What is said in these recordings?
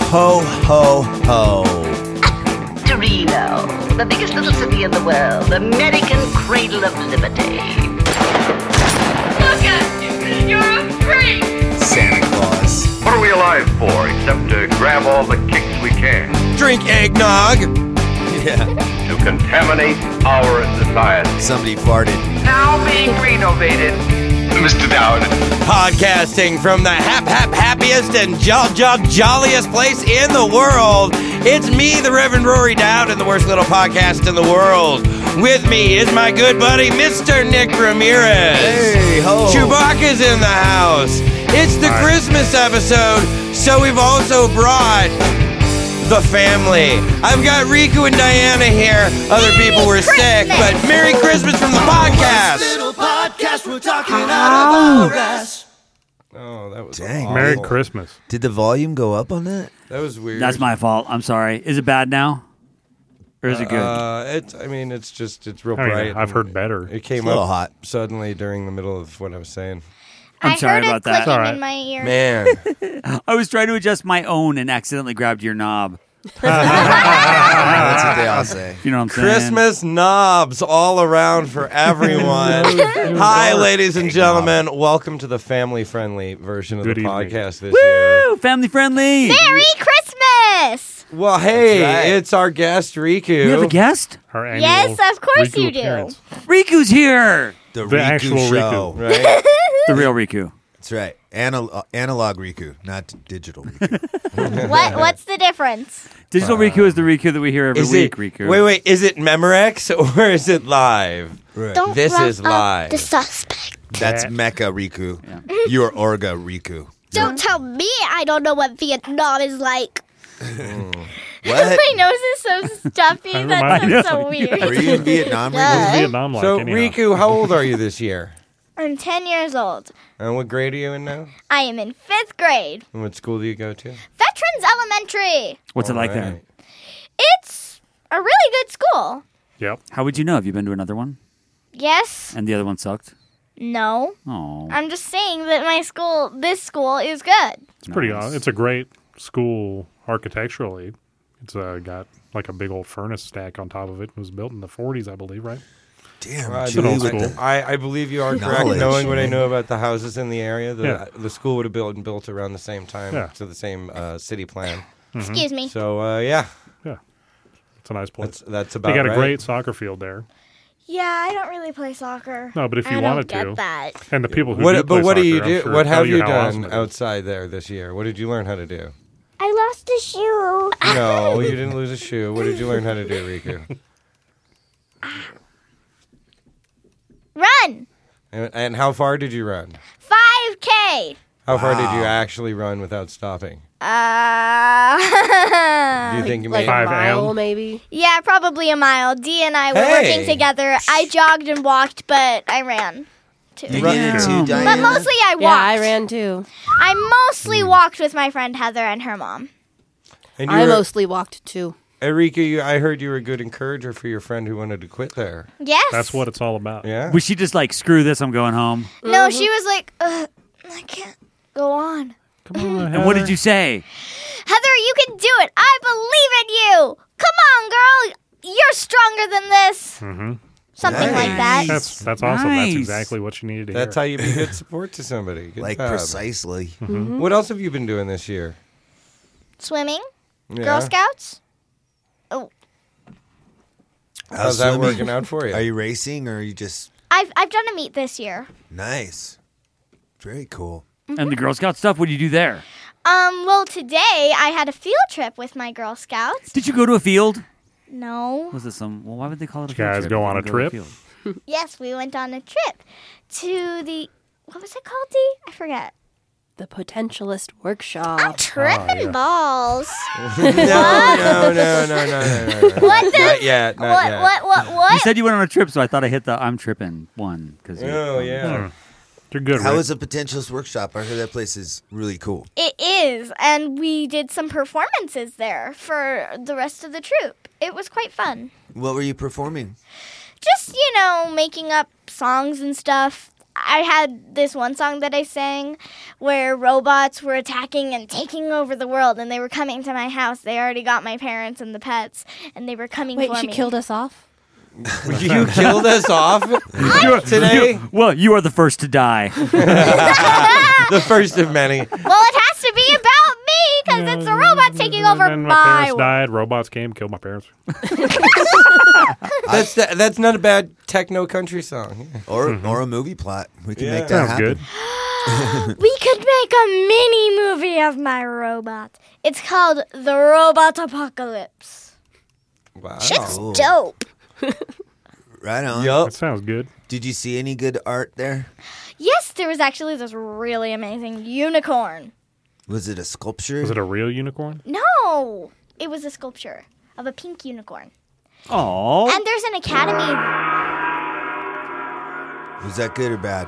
Ho, ho, ho. Torino, the biggest little city in the world, American cradle of liberty. Look at you! You're a freak! Santa Claus. What are we alive for except to grab all the kicks we can? Drink eggnog. Yeah. To contaminate our society. Somebody farted. Now being renovated. Mr. Dowd. Podcasting from the happiest and jolliest place in the world. It's me, the Reverend Rory Dowd, and the worst little podcast in the world. With me is my good buddy, Mr. Nick Ramirez. Hey, ho. Chewbacca's in the house. It's the Christmas episode, so we've also brought the family. I've got Riku and Diana here. Other people were sick, but Merry Christmas from the podcast. Oh, that was Dang. awful. Merry Christmas. Did the volume go up on that? That was weird. That's my fault. I'm sorry. Is it bad now? Or is it good? It's real I mean, bright. I've heard better. It came It's a little up hot. suddenly during the middle of what I was saying. I'm sorry heard about it that. clicking Alright. in my ear. Man, I was trying to adjust my own and accidentally grabbed your knob. That's what they all say. You know what I'm saying? Christmas knobs all around for everyone. Hi, ladies and gentlemen. Welcome to the family-friendly version of Good the evening. podcast this year. Woo! Family friendly. Merry Christmas! Well, hey, That's right. it's our guest, Riku. We have a guest? Our annual Yes, of course Riku you do. appearance. Riku's here. The The Riku actual show. Riku. Right? The real Riku. That's right. Analog Riku, not digital Riku. What's the difference? Digital Riku is the Riku that we hear every Is week, it, Riku. wait, is it Memorex or is it live? Right. Don't This rough is up live. the suspect. That's Mecha Riku. You're Orga Riku. Don't tell me I don't know what Vietnam is like. What? My nose is so stuffy. I That know. sounds so weird. Were you in Vietnam? Duh. Riku? Vietnam like So, anyhow. Riku, how old are you this year? I'm 10 years old. And what grade are you in now? I am in 5th grade. And what school do you go to? Veterans Elementary. What's it like All there? right. It's a really good school. Yep. How would you know? Have you been to another one? Yes. And the other one sucked? No. Oh. I'm just saying that this school is good. It's pretty. It's a great school architecturally. It's got like a big old furnace stack on top of it. It was built in the 40s, I believe, right? Damn, I Chewie old with school. the- I believe you are correct. Knowledge. Knowing what I know about the houses in the area, Yeah. the school would have been built around the same time, Yeah. to the same city plan. Excuse me. So yeah, Yeah. It's a nice place. that's about They got right. a great soccer field there. Yeah, I don't really play soccer. No, but if you I wanted don't to, get that. and the people who What, do play but what do soccer, you I'm do? sure What tell have you how awesome done it is. outside there this year? What did you learn how to do? I lost a shoe. No, you didn't lose a shoe. What did you learn how to do, Riku? Run. And how far did you run? 5K. How far did you actually run without stopping? Do you think you Like made? a 5 mile, M? maybe. Yeah, probably a mile. Dee and I were Hey. working together. I jogged and walked, but I ran too. You did it too, But Diana? mostly I walked. Yeah, I ran too. I mostly walked with my friend Heather and her mom. And I you were, mostly walked too. Riku, I heard you were a good encourager for your friend who wanted to quit there. Yes. That's what it's all about. Yeah. Was she just like, screw this, I'm going home? No, she was like, I can't go on. Come on, And what did you say? Heather, you can do it. I believe in you. Come on, girl. You're stronger than this. Mm-hmm. Something like that. That's awesome. Nice. That's exactly what you needed to That's hear. how you be good support to somebody. Good Like job. precisely. What else have you been doing this year? Swimming, Yeah. Girl Scouts. How's that swimming? working out for you? Are you racing or are you just I've done a meet this year. nice? Very cool. And the Girl Scout stuff, what did you do there? Well, today I had a field trip with my Girl Scouts. Did you go to a field? No. Was it well, why would they call it a You field guys trip? go if on you a didn't trip? field? Yes, we went on a trip to the, what was it called, Dee? I forget. The Potentialist Workshop. I'm tripping balls. no. What the? Not yet. Not yet. What? You said you went on a trip, so I thought I hit the I'm tripping one. Oh yeah. You're good, How Rick. was the Potentialist Workshop? I heard that place is really cool. It is, and we did some performances there for the rest of the troupe. It was quite fun. What were you performing? Just, making up songs and stuff. I had this one song that I sang where robots were attacking and taking over the world, and they were coming to my house. They already got my parents and the pets, and they were coming Wait, for me. she killed us off? You killed us off today? Well, you are the first to die. The first of many. Well, it has to be about me because it's the robots taking over And then my my parents world. died. Robots came, killed my parents. That's not a bad techno country song. Or a movie plot. We can make that Sounds happen. good. We could make a mini movie of my robot. It's called The Robot Apocalypse. Wow. Shit's Cool. dope. Right on. That Yup. sounds good. Did you see any good art there? Yes, there was actually this really amazing unicorn. Was it a sculpture? Was it a real unicorn? No, it was a sculpture of a pink unicorn. Oh. And there's an academy. Was that good or bad?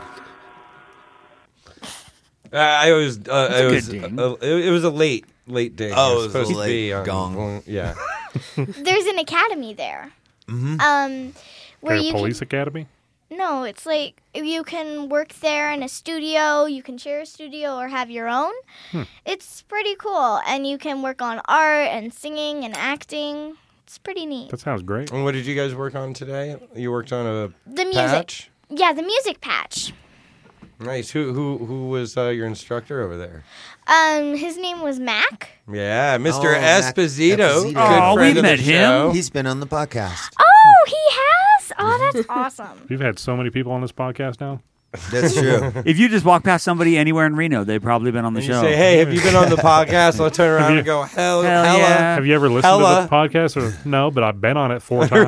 I was. It was. good ding. It was a late ding. Oh, It it was a supposed to late be on- gong. Yeah. There's an academy there. Where Like a you police academy? no, it's like you can work there in a studio. You can share a studio or have your own. It's pretty cool, and you can work on art and singing and acting. It's pretty neat. That sounds great. And what did you guys work on today? You worked on a The music, patch. yeah, the music patch. Nice. Who was your instructor over there? His name was Mac. Yeah, Mr. Oh, Mac Esposito. Esposito. Good Oh, friend we of met the him. show. He's been on the podcast. Oh, he has. Oh, that's awesome. We've had so many people on this podcast now. That's true. If you just walk past somebody anywhere in Reno, they've probably been on the You show. say, hey, have you been on the podcast? I'll turn around and go, hell Hell yeah. Have you ever listened Hella. to the podcast? Or no, but I've been on it 4 times.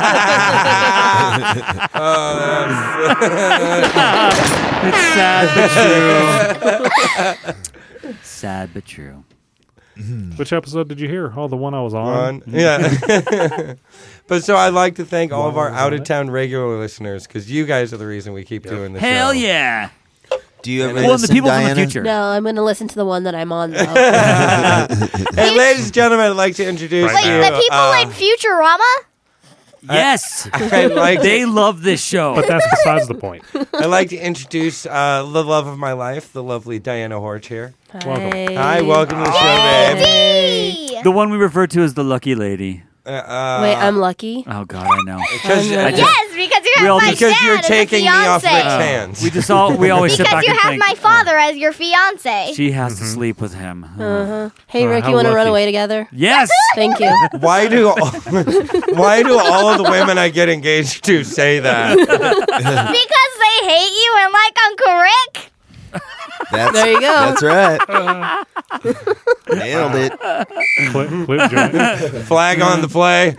It's sad but true. Sad but true. Which episode did you hear? Oh, the one I was on. Yeah. But so I'd like to thank all of our out-of-town regular listeners because you guys are the reason we keep doing this Hell show. yeah. Do you ever Well, and the listen, people Diana? from the future. No, I'm going to listen to the one that I'm on, though. Hey, ladies and gentlemen, I'd like to introduce Right Wait, you. now. the people in Futurama? Yes. I'd like They to, love this show. But that's besides the point. I'd like to introduce the love of my life, the lovely Diana Horch here. Welcome. Hi, welcome to the show, babe. Hey. The one we refer to as the lucky lady. Wait, I'm lucky. Oh, God, I know. Because Yes, because you We have all my just- because dad you're as a taking me off fiance. Rick's hands. We always sit Because back you and have think, my father as your fiance. she has to sleep with him. Hey, Rick, how you want to run lucky. away together? Yes. Thank you. Why do all of the women I get engaged to say that? Because they hate you and like Uncle Rick. There you go. That's right. Nailed it. Clip joint. Flag on the play.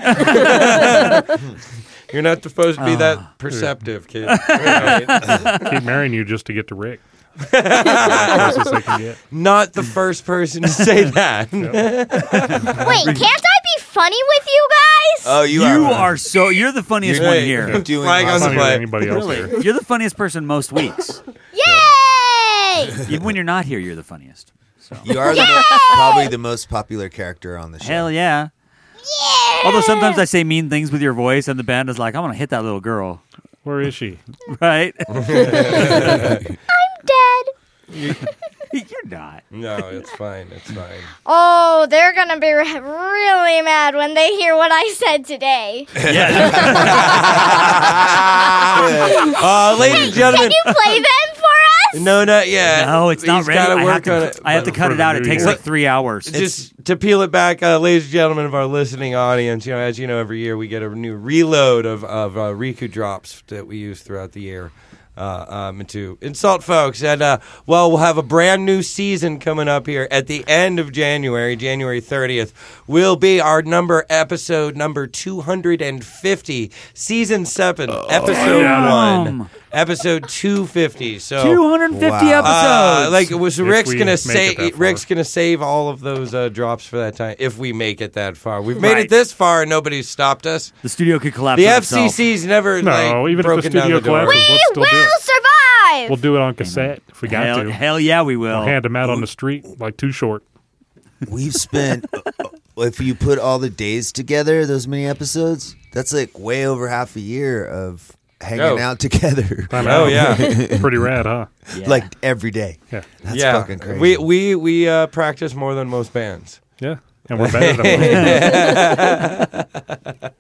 You're not supposed to be that perceptive, kid. Right. Keep marrying you just to get to Rick. Closest they can get. Not the first person to say that. Wait, can't I be funny with you guys? Oh, you You're the funniest one Right. here. doing Flag on the Funnier awesome. than play. anybody else here. You're the funniest person most weeks. Yay! Even when you're not here, you're the funniest. So. You are probably the most popular character on the show. Hell yeah. Although sometimes I say mean things with your voice, and the band is like, I'm going to hit that little girl. Where is she? Right? Dead. You're not. No, it's fine. It's fine. Oh, they're gonna be really mad when they hear what I said today. Ladies and gentlemen. Can you play them for us? No, not yet. No, it's not He's ready. gotta I work on have it. to, I have to cut For it the out. It new takes year. like 3 hours. Just to peel it back, ladies and gentlemen of our listening audience, as you know, every year we get a new reload of Riku drops that we use throughout the year to insult folks. And, we'll have a brand new season coming up here at the end of January 30th, will be our episode number 250, season 7, episode Damn. 1, episode 250. So 250 Wow. episodes. so If Rick's we gonna make it that far. Rick's gonna save all of those drops for that time if we make it that far. We've made Right. it this far and nobody's stopped us. The studio could collapse The on itself. FCC's never No, even if the broken down studio the door. collapses, let's still do We'll it. survive. We'll do it on cassette if we got Hell, to. hell yeah, we will. We'll hand them out on the street like Too Short. We've spent, if you put all the days together, those many episodes, that's like way over half a year of hanging out together. Oh, yeah. Pretty rad, huh? Yeah. Like every day. Yeah. That's fucking crazy. We practice more than most bands. Yeah. And we're better than them.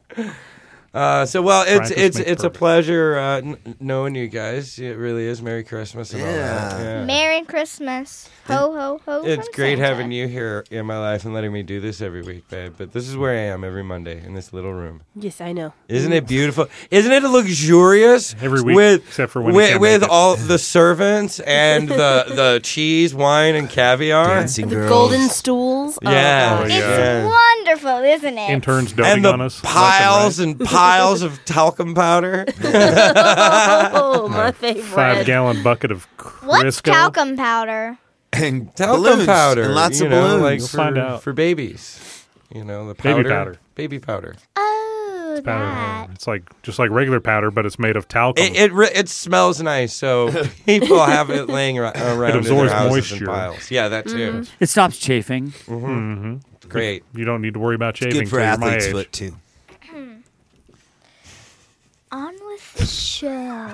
It's a pleasure knowing you guys. It really is. Merry Christmas and all that. Yeah. Merry Christmas. Ho, ho, ho. It's from great Santa. having you here in my life and letting me do this every week, babe. But this is where I am every Monday in this little room. Yes, I know. Isn't it beautiful? Isn't it luxurious? Every week, except for when you can't with make it. all the servants and the cheese, wine, and caviar. Dancing The girls. golden stools. Yeah. Oh, It's yeah. wonderful, isn't it? Interns And doting the on us. piles and piles of talcum powder. Oh, my favorite. 5-gallon bucket of What's Crisco. talcum powder? And Talcum balloons. powder. And lots you of know, balloons. like You'll for, find out. for babies. You know, the Baby powder. powder. Baby powder. Oh, that. It's like just like regular powder, but it's made of talcum. It smells nice, so people have it laying around in absorbs their houses moisture. in piles. Yeah, that too. It stops chafing. Great. You don't need to worry about chafing. Good for till you're my athlete's age. foot, too. On with the show.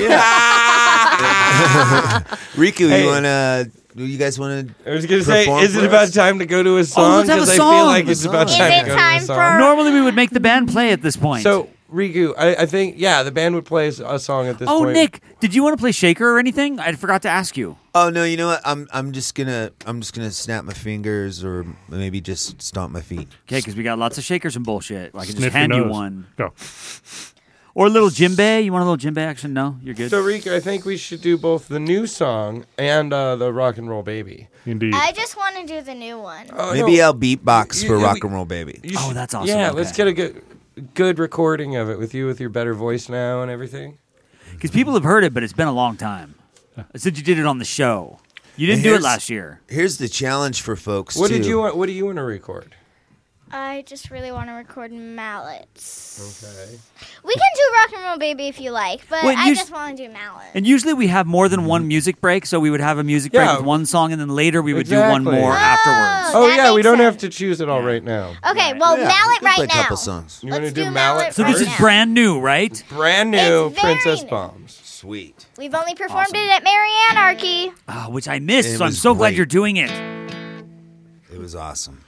Riku, Hey. you guys want to? I was going to say, Perform is it for about us? time to go to a song? let's have a Because I song. feel like it's about Is time it to go time to a song. for- Normally, we would make the band play at this point. So, Riku, I think, the band would play a song at this oh, point. Nick, did you want to play Shaker or anything? I forgot to ask you. Oh no, you know what? I'm just gonna snap my fingers or maybe just stomp my feet. Okay, because we got lots of shakers and bullshit. I can Sniff just hand your you nose. one. Go. Or a little djembe. You want a little djembe action? No? You're good? So, Riku, I think we should do both the new song and the Rock and Roll Baby. Indeed. I just want to do the new one. Oh, Maybe no. I'll beatbox for You- Rock and Roll Baby. You Oh, should- that's awesome. Yeah, Okay. let's get a good recording of it with your better voice now and everything. Because people have heard it, but it's been a long time. Since you did it on the show. You didn't do it Here's- last year. Here's the challenge for folks. What too. do you want to record? I just really want to record mallets. Okay. We can do Rock and Roll Baby if you like, but Well, I you- just want to do mallets. And usually we have more than one music break, so we would have a music break Yeah. with one song, and then later we would do Exactly. one more Oh. afterwards. Oh that yeah, we makes don't have sense. to choose it all right now. Okay, well, Yeah, mallet we can right play a now. couple songs. You want to Let's do do mallet? mallet So right this is now. brand new, right? Brand new It's very Princess new. Bombs. Sweet. We've only performed it at Mary Anarchy. Which I missed, It so I'm was so glad great. you're doing it. It was awesome.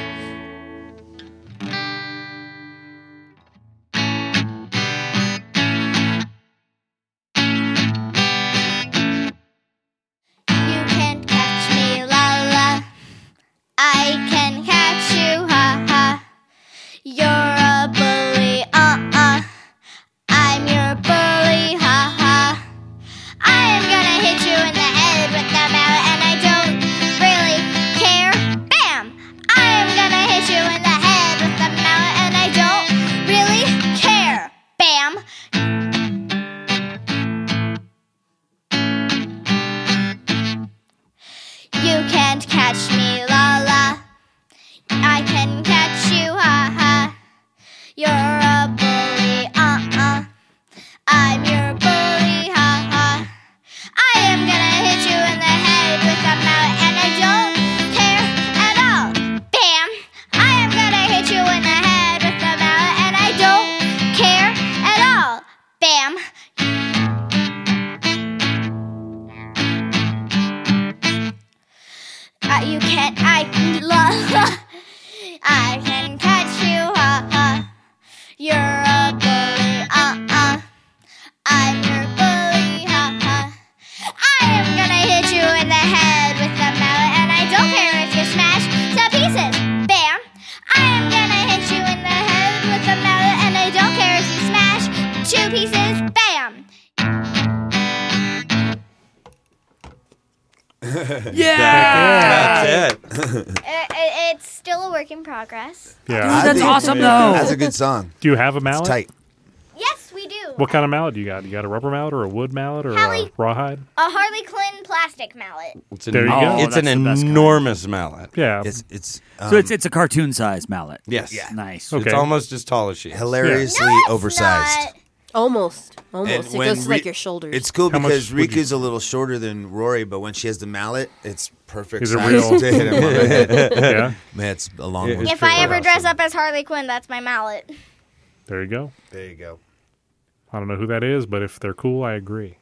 You can't catch me, la la. I can catch you, ha ha. You're a bully, I'm your bully, ha ha. I am gonna hit you in the head with the mallet, and I don't really care. Bam! I am gonna hit you in the head with the mallet, and I don't really care. Bam! You can't catch me, la la. I can catch you, ha ha. You're a bully, I'm your bully, ha ha. I am gonna hit you in the head with a mallet, and I don't care at all. Bam! I am gonna hit you in the head with a mallet, and I don't care at all. Bam! You can't, I can catch you, ha ha. You're a bully, I'm your bully, ha ha. I am gonna hit you in the head with the mallet, and I don't care if you smash to pieces. Bam! I am gonna hit you in the head with the mallet, and I don't care if you smash to pieces. Bam! Yeah! That's it. It's still a work in progress. Yeah. I That's think awesome, though. That's a good song. Do you have a It's mallet? tight. Yes, we do. What kind of mallet do you got? You got a rubber mallet or a wood mallet or a Hallie. rawhide? A Harley Quinn plastic mallet. There you go. It's that's an the best kind. enormous mallet. Yeah. It's So it's a cartoon size mallet. Yes. Nice. Okay. It's almost as tall as she is. hilariously No, it's oversized. not. Almost. And It when goes to like Ri- your shoulders. It's cool How much because would you- Riku's a little shorter than Rory, but when she has the mallet, it's perfect Is it size real? to hit him on the head. Yeah. Man, it's a long Yeah, one. it's If I pretty ever dress awesome. up as Harley Quinn, that's my mallet. There you go. There you go. I don't know who that is, but if they're cool, I agree.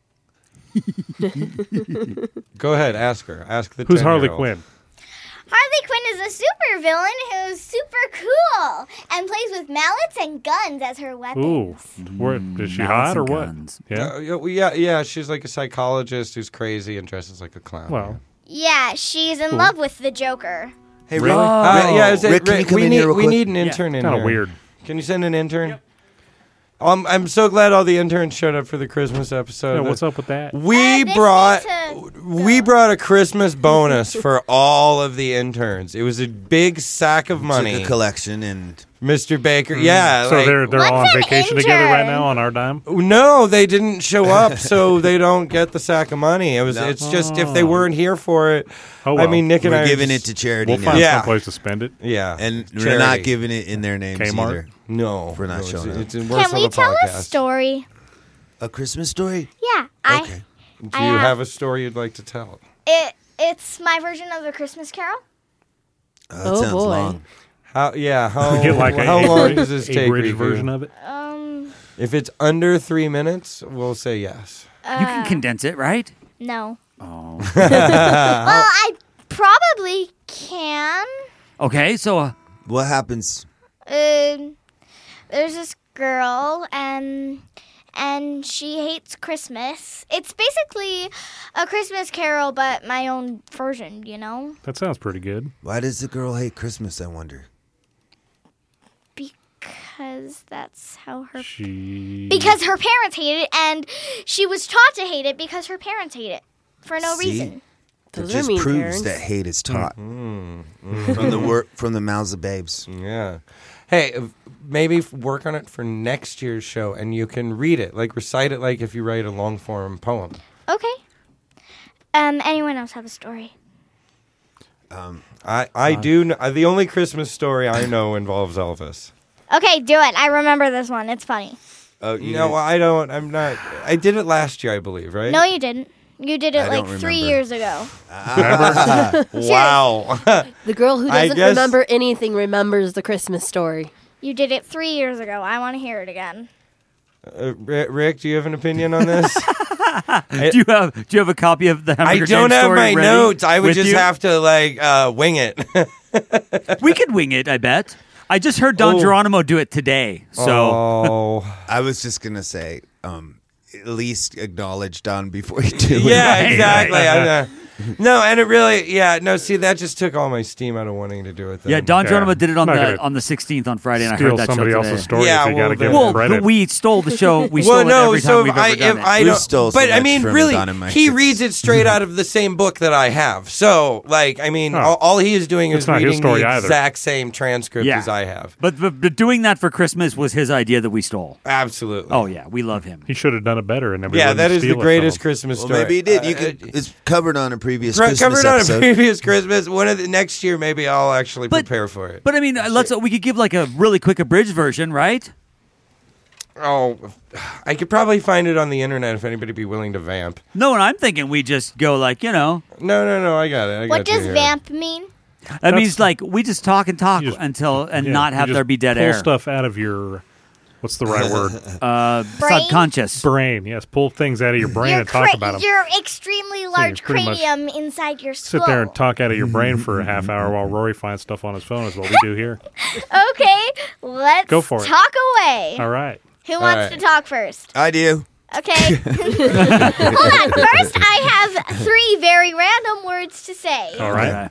Go ahead, ask her. Ask the Who's Harley 10-year-old. Quinn? Harley Quinn is a supervillain who's super cool and plays with mallets and guns as her weapons. Ooh, where, is she Mallets hot or and what? guns. Yeah. Yeah. She's like a psychologist who's crazy and dresses like a clown. Well, Yeah, she's in love with the Joker. Hey, Really? Rick, can you come we in need here real we quick? need an intern in kind of here. weird. Can you send an intern? Yep. I'm so glad all the interns showed up for the Christmas episode. Yeah, what's up with that? We This brought needs to- a Christmas bonus for all of the interns. It was a big sack of Took money. a collection and Mr. Baker, yeah. So like- they're all on What's an vacation together right intern? now on our dime? no, they didn't show up, so they don't get the sack of money. It's just if they weren't here for it. Oh, I well. mean, Nick and I we're are giving just- it to charity We'll now. find Yeah. someplace to spend it. Yeah, And we're charity. not giving it in their names Kmart? either. No, We're not no, showing it's, up. it's worse Can on we the tell podcast. a story? A Christmas story? Yeah, Okay. Do I you have- have a story you'd like to tell? it's my version of a Christmas Carol. That Oh, sounds boy. long. How Get like how a long does this take? abridged Riku? version of it. If it's under 3 minutes, we'll say yes. You can condense it, right? No. Oh. Well, I probably can. Okay, so What happens? There's this girl and she hates Christmas. It's basically a Christmas Carol, but my own version, you know? That sounds pretty good. Why does the girl hate Christmas, I wonder? Because that's how her... She. Because her parents hate it, and she was taught to hate it because her parents hate it for no See? reason. That Those are just mean proves parents. that hate is taught from the mouths of babes. Yeah. Hey, maybe work on it for next year's show, and you can read it, like recite it, like if you write a long form poem. Okay. Anyone else have a story? I do. The only Christmas story I know involves Elvis. Okay, do it. I remember this one. It's funny. Oh, No, I don't. I'm not. I did it last year, I believe, right? No, you didn't. You did it I like don't 3 remember. years ago. Wow. The girl who I doesn't guess- remember anything remembers the Christmas story. You did it 3 years ago. I want to hear it again. Rick, do you have an opinion on this? do you have a copy of the I Hamburger don't James have story my ready notes. I would with just you? have to wing it. We could wing it, I bet. I just heard Don Oh. Geronimo do it today. So Oh. I was just gonna say, at least acknowledge Don before you do it. Yeah, exactly. No, and it really, no. See, that just took all my steam out of wanting to do it. Then. yeah, Don Yeah. Geronimo did it on Not the gonna on the 16th on Friday, and I Steal heard that somebody show else's today. story Yeah, if you got to well, give Well, them credit. but we stole the show. We stole Well, it no, every so time we've if ever done it. I We don't, stole so but I much mean, from really, Don and Mike. he It's- reads it straight out of the same book that I have. So, like, I mean, Oh. all he is doing It's is not his reading the story either. exact same transcript Yeah. as I have. But doing that for Christmas was his idea that we stole. Absolutely. Oh yeah, we love him. He should have done it better, and yeah, that is the greatest Christmas. Christmas Well, story. maybe he did. You could. It's covered on a previous Right, Christmas covered on a episode. previous Christmas. One of the next year, maybe I'll actually But- prepare for it. But I mean, we could give like a really quick abridged version, right? Oh, I could probably find it on the internet if anybody be willing to vamp. No, and I'm thinking we just go like, No, I got it. What does vamp mean? that means like we just talk and talk You just- until and Yeah, not you have just there be dead pull air. stuff out of your, what's the right word? Brain? Subconscious. Brain. Yes, pull things out of your brain Your and talk about them. Your extremely large pretty much cranium inside your skull. Sit there and talk out of your brain for a half hour while Rory finds stuff on his phone is what we do here. Okay, let's Go for it. talk away. All right. Who wants right. to talk first? I do. Okay. Hold on. First, I have 3 very random words to say. All right.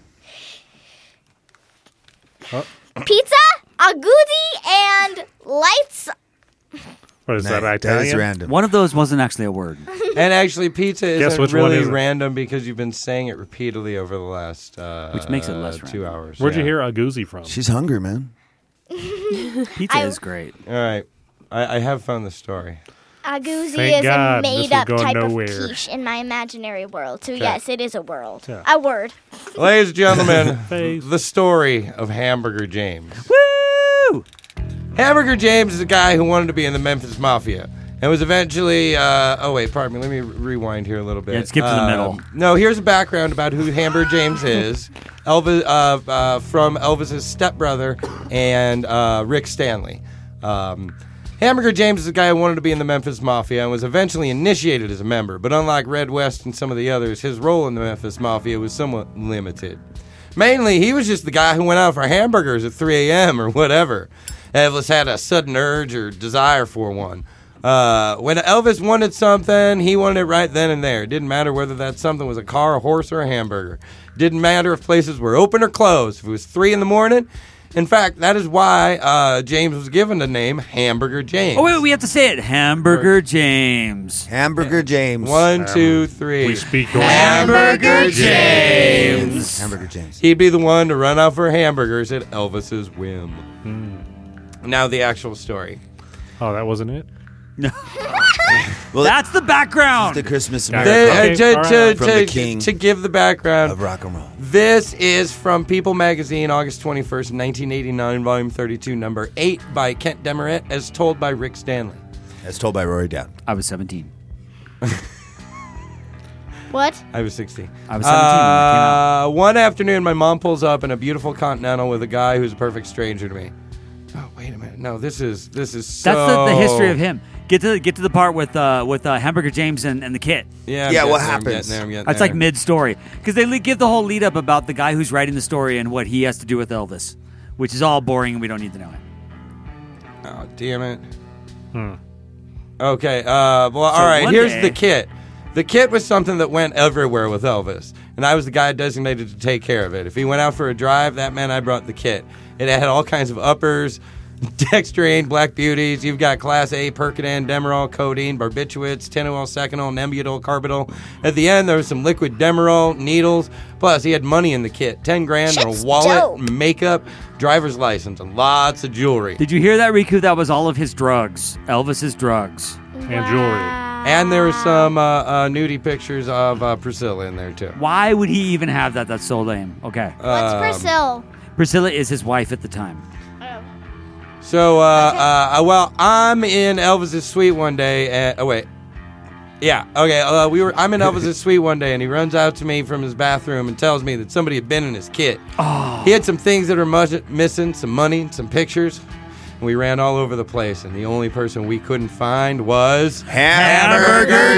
Okay. Pizza, agouti, and lights. What is that, That is Italian? random. One of those wasn't actually a word. And actually, pizza Guess isn't which one really is it? random because you've been saying it repeatedly over the last Which makes it less 2 random. hours. Where'd you yeah. hear Aguzzi from? She's hungry, man. Pizza is great. All right. I have found the story. Agouti Thank is God, a this was made-up going type nowhere. of quiche in my imaginary world. So yes, it is a world. Yeah. A word. Ladies and gentlemen, Face. the story of Hamburger James. Woo! Hamburger James is a guy who wanted to be in the Memphis Mafia and was eventually. Pardon me. Let me rewind here a little bit. Yeah, skip to the middle. No, here's a background about who Hamburger James is. Elvis, from Elvis's stepbrother and Rick Stanley. Hamburger James is a guy who wanted to be in the Memphis Mafia and was eventually initiated as a member, but unlike Red West and some of the others, his role in the Memphis Mafia was somewhat limited. Mainly, he was just the guy who went out for hamburgers at 3 a.m. or whatever. Elvis had a sudden urge or desire for one. When Elvis wanted something, he wanted it right then and there. It didn't matter whether that something was a car, a horse, or a hamburger. Didn't matter if places were open or closed. If it was 3 a.m, in fact, that is why James was given the name Hamburger James. Oh, wait, we have to say it. Hamburger James. Hamburger James. 1, 2, 3. We speak your Hamburger James. Hamburger James. He'd be the one to run out for hamburgers at Elvis's whim. Now the actual story. Oh, that wasn't it? Well, That's the background. the Christmas Okay, miracle from the To king give the background, of rock and roll. this is from People Magazine, August 21st, 1989, volume 32, number 8 by Kent Demarette, as told by Rick Stanley. As told by Rory Dowd. I was 17. What? I was 16. I was 17 when that came out. One afternoon, my mom pulls up in a beautiful Continental with a guy who's a perfect stranger to me. Oh, wait a minute. No, this is so... That's the history of him. Get to the part with Hamburger James and the kid. Yeah, Yeah, what I'm happens? getting there. That's like mid-story. Because they give the whole lead-up about the guy who's writing the story and what he has to do with Elvis, which is all boring and we don't need to know it. Oh, damn it. Okay, all right, one here's day- the kit. The kit was something that went everywhere with Elvis, and I was the guy designated to take care of it. If he went out for a drive, that meant I brought the kit. It had all kinds of uppers, dextrane, black beauties. You've got Class A, Percodan, Demerol, codeine, barbiturates, tenolol, seconol, nembutal, carbidol. At the end, there was some liquid Demerol, needles. Plus, he had money in the kit, 10 grand, and Shit's a wallet, dope. makeup, driver's license, and lots of jewelry. Did you hear that, Riku? That was all of his drugs. Elvis's drugs. And jewelry. And there were some nudie pictures of Priscilla in there, too. Why would he even have that? That's so lame. Okay. What's Priscilla? Priscilla is his wife at the time. So, well, I'm in Elvis's suite one day. I'm in Elvis's suite one day, and he runs out to me from his bathroom and tells me that somebody had been in his kit. Oh. He had some things that are missing, some money, some pictures. And we ran all over the place, and the only person we couldn't find was Hamburger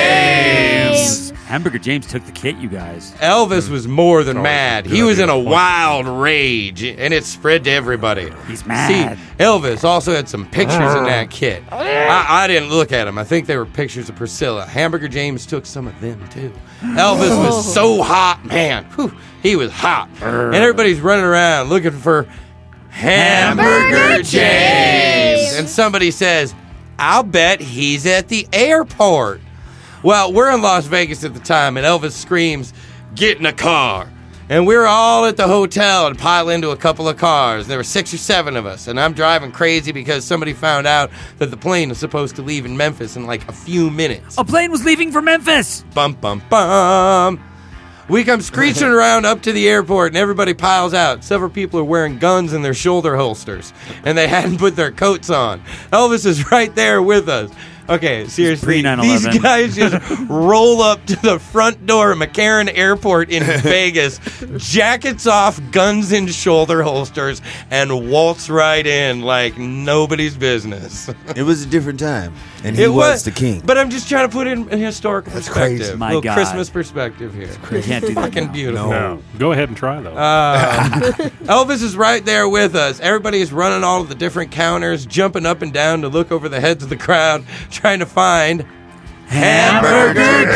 James. Hamburger James took the kit, you guys. Elvis was more than Oh, mad. good He was in a idea. wild rage, and it spread to everybody. He's mad. See, Elvis also had some pictures in that kit. I didn't look at them. I think they were pictures of Priscilla. Hamburger James took some of them, too. Elvis was so hot, man. Whew, he was hot. And everybody's running around looking for Hamburger James. And somebody says, I'll bet he's at the airport. Well, we're in Las Vegas at the time, and Elvis screams, get in a car. And we're all at the hotel and pile into a couple of cars. There were 6 or 7 of us, and I'm driving crazy because somebody found out that the plane is supposed to leave in Memphis in like a few minutes. A plane was leaving for Memphis. Bum, bum, bum. We come screeching around up to the airport, and everybody piles out. Several people are wearing guns in their shoulder holsters, and they hadn't put their coats on. Elvis is right there with us. Okay, seriously, these pre-9/11. guys just roll up to the front door of McCarran Airport in Vegas, jackets off, guns in shoulder holsters, and waltz right in like nobody's business. It was a different time, and he was the king. But I'm just trying to put it in historical That's perspective. crazy. My little God. Christmas perspective here. You can't do that. Fucking now. beautiful. No. Go ahead and try, though. Elvis is right there with us. Everybody is running all of the different counters, jumping up and down to look over the heads of the crowd, trying to find Hamburger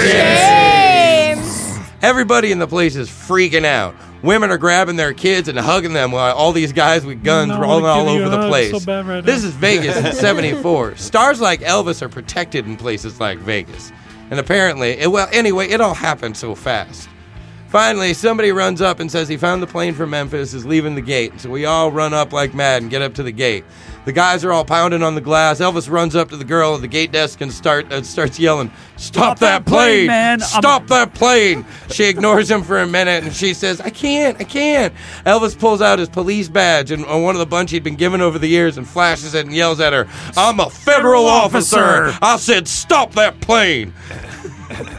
James. Everybody in the place is freaking out. Women are grabbing their kids and hugging them while all these guys with guns No, rolling all give you over a the hug place. so bad right This now. is Vegas in 74. Stars like Elvis are protected in places like Vegas. And apparently, it all happened so fast. Finally, somebody runs up and says he found the plane from Memphis, is leaving the gate. So we all run up like mad and get up to the gate. The guys are all pounding on the glass. Elvis runs up to the girl at the gate desk and starts yelling, "Stop that plane, man. Stop that plane!" She ignores him for a minute and she says, I can't. Elvis pulls out his police badge and one of the bunch he'd been given over the years and flashes it and yells at her, "I'm a federal officer. I said, stop that plane."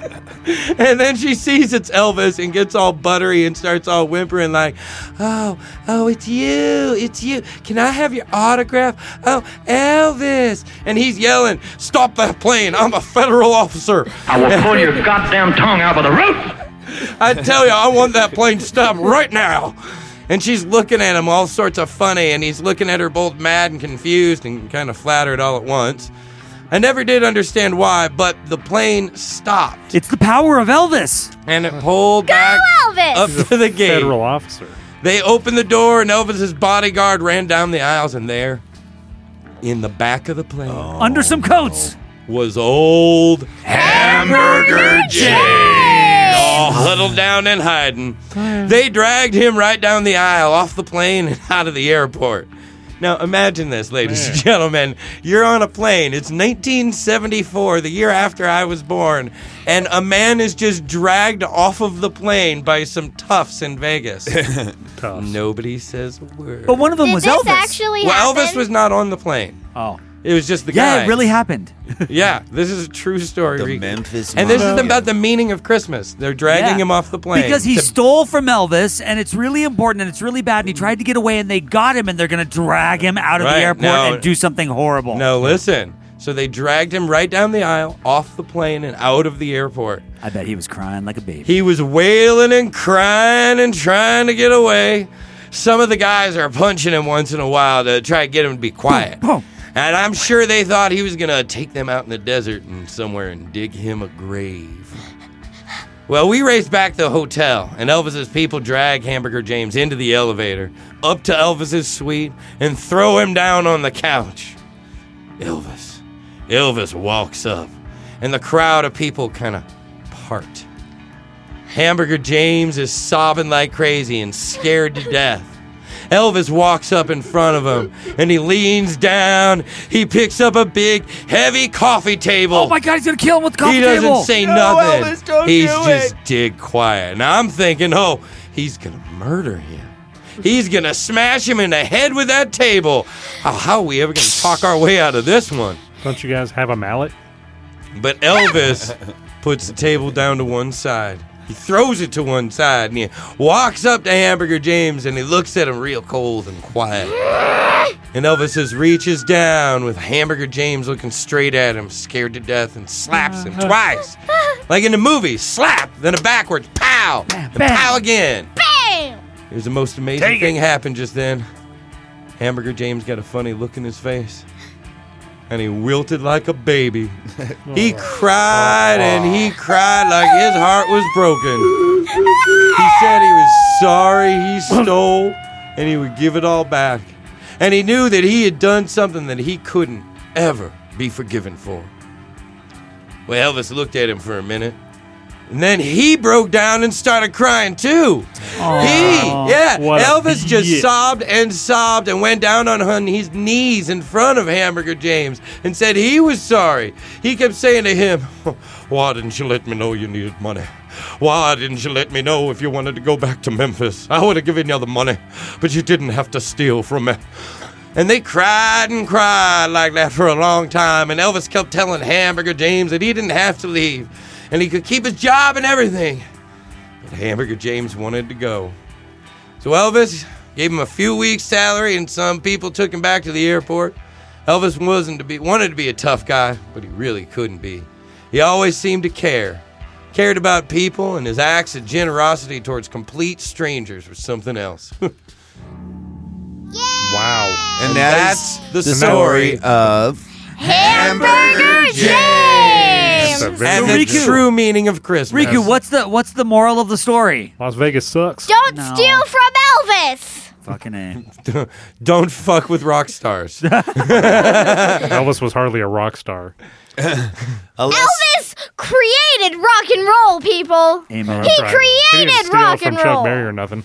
And then she sees it's Elvis and gets all buttery and starts all whimpering like, oh, it's you. Can I have your autograph? Oh, Elvis. And he's yelling, stop that plane. I'm a federal officer. I will pull your goddamn tongue out of the roof. I tell you, I want that plane stopped right now. And she's looking at him all sorts of funny, and he's looking at her both mad and confused and kind of flattered all at once. I never did understand why, but the plane stopped. It's the power of Elvis. And it pulled back Elvis! up to the gate. Federal officer. They opened the door, and Elvis's bodyguard ran down the aisles, and there, in the back of the plane, Under some coats. was old Hamburger James, all huddled down and hiding. They dragged him right down the aisle, off the plane, and out of the airport. Now, imagine this, ladies and gentlemen. You're on a plane. It's 1974, the year after I was born, and a man is just dragged off of the plane by some toughs in Vegas. Tough. Nobody says a word. But one of them Did was this Elvis. actually Well, happen? Elvis was not on the plane. Oh. It was just the guy. Yeah, it really happened. Yeah, this is a true story. The Rico. Memphis And this is Mafia. about the meaning of Christmas. They're dragging Yeah. him off the plane. Because he to- stole from Elvis, and it's really important, and it's really bad, and he tried to get away, and they got him, and they're going to drag him out of Right, the airport no. and do something horrible. No, listen. So they dragged him right down the aisle, off the plane, and out of the airport. I bet he was crying like a baby. He was wailing and crying and trying to get away. Some of the guys are punching him once in a while to try to get him to be quiet. Boom, boom. And I'm sure they thought he was going to take them out in the desert and somewhere and dig him a grave. Well, we race back to the hotel, and Elvis's people drag Hamburger James into the elevator, up to Elvis's suite, and throw him down on the couch. Elvis walks up, and the crowd of people kind of part. Hamburger James is sobbing like crazy and scared to death. Elvis walks up in front of him, and he leans down. He picks up a big, heavy coffee table. Oh my God, he's going to kill him with the coffee He doesn't table. say No, nothing. Elvis, don't He's do just it. dead quiet. Now I'm thinking, oh, he's going to murder him. He's going to smash him in the head with that table. How are we ever going to talk our way out of this one? Don't you guys have a mallet? But Elvis puts the table down to one side. He throws it to one side, and he walks up to Hamburger James, and he looks at him real cold and quiet. And Elvis just reaches down with Hamburger James looking straight at him, scared to death, and slaps him twice. Like in the movie, slap, then a backwards, pow, and pow again. Bam! Here's the most amazing thing happened just then. Hamburger James got a funny look in his face, and he wilted like a baby. He cried and he cried like his heart was broken. He said he was sorry he stole, and he would give it all back. And he knew that he had done something that he couldn't ever be forgiven for. Well, Elvis looked at him for a minute, and then he broke down and started crying too. What a Elvis just bitch. sobbed and went down on his knees in front of Hamburger James and said he was sorry. He kept saying to him, why didn't you let me know you needed money? Why didn't you let me know if you wanted to go back to Memphis? I would have given you the money, but you didn't have to steal from me. And they cried and cried like that for a long time, and Elvis kept telling Hamburger James that he didn't have to leave, and he could keep his job and everything. But Hamburger James wanted to go. So Elvis gave him a few weeks' salary, and some people took him back to the airport. Elvis wanted to be a tough guy, but he really couldn't be. He always seemed to care. Cared about people, and his acts of generosity towards complete strangers was something else. Wow. And that's the the story story of Hamburger James! That's a very and good the Riku. true meaning of Christmas. Riku, what's the moral of the story? Las Vegas sucks. Don't No. steal from Elvis! Fucking A. Don't fuck with rock stars. Elvis was hardly a rock star. Elvis created rock and roll, people! Amen. He That's right. He didn't created steal rock from and Chuck roll! Berry or nothing.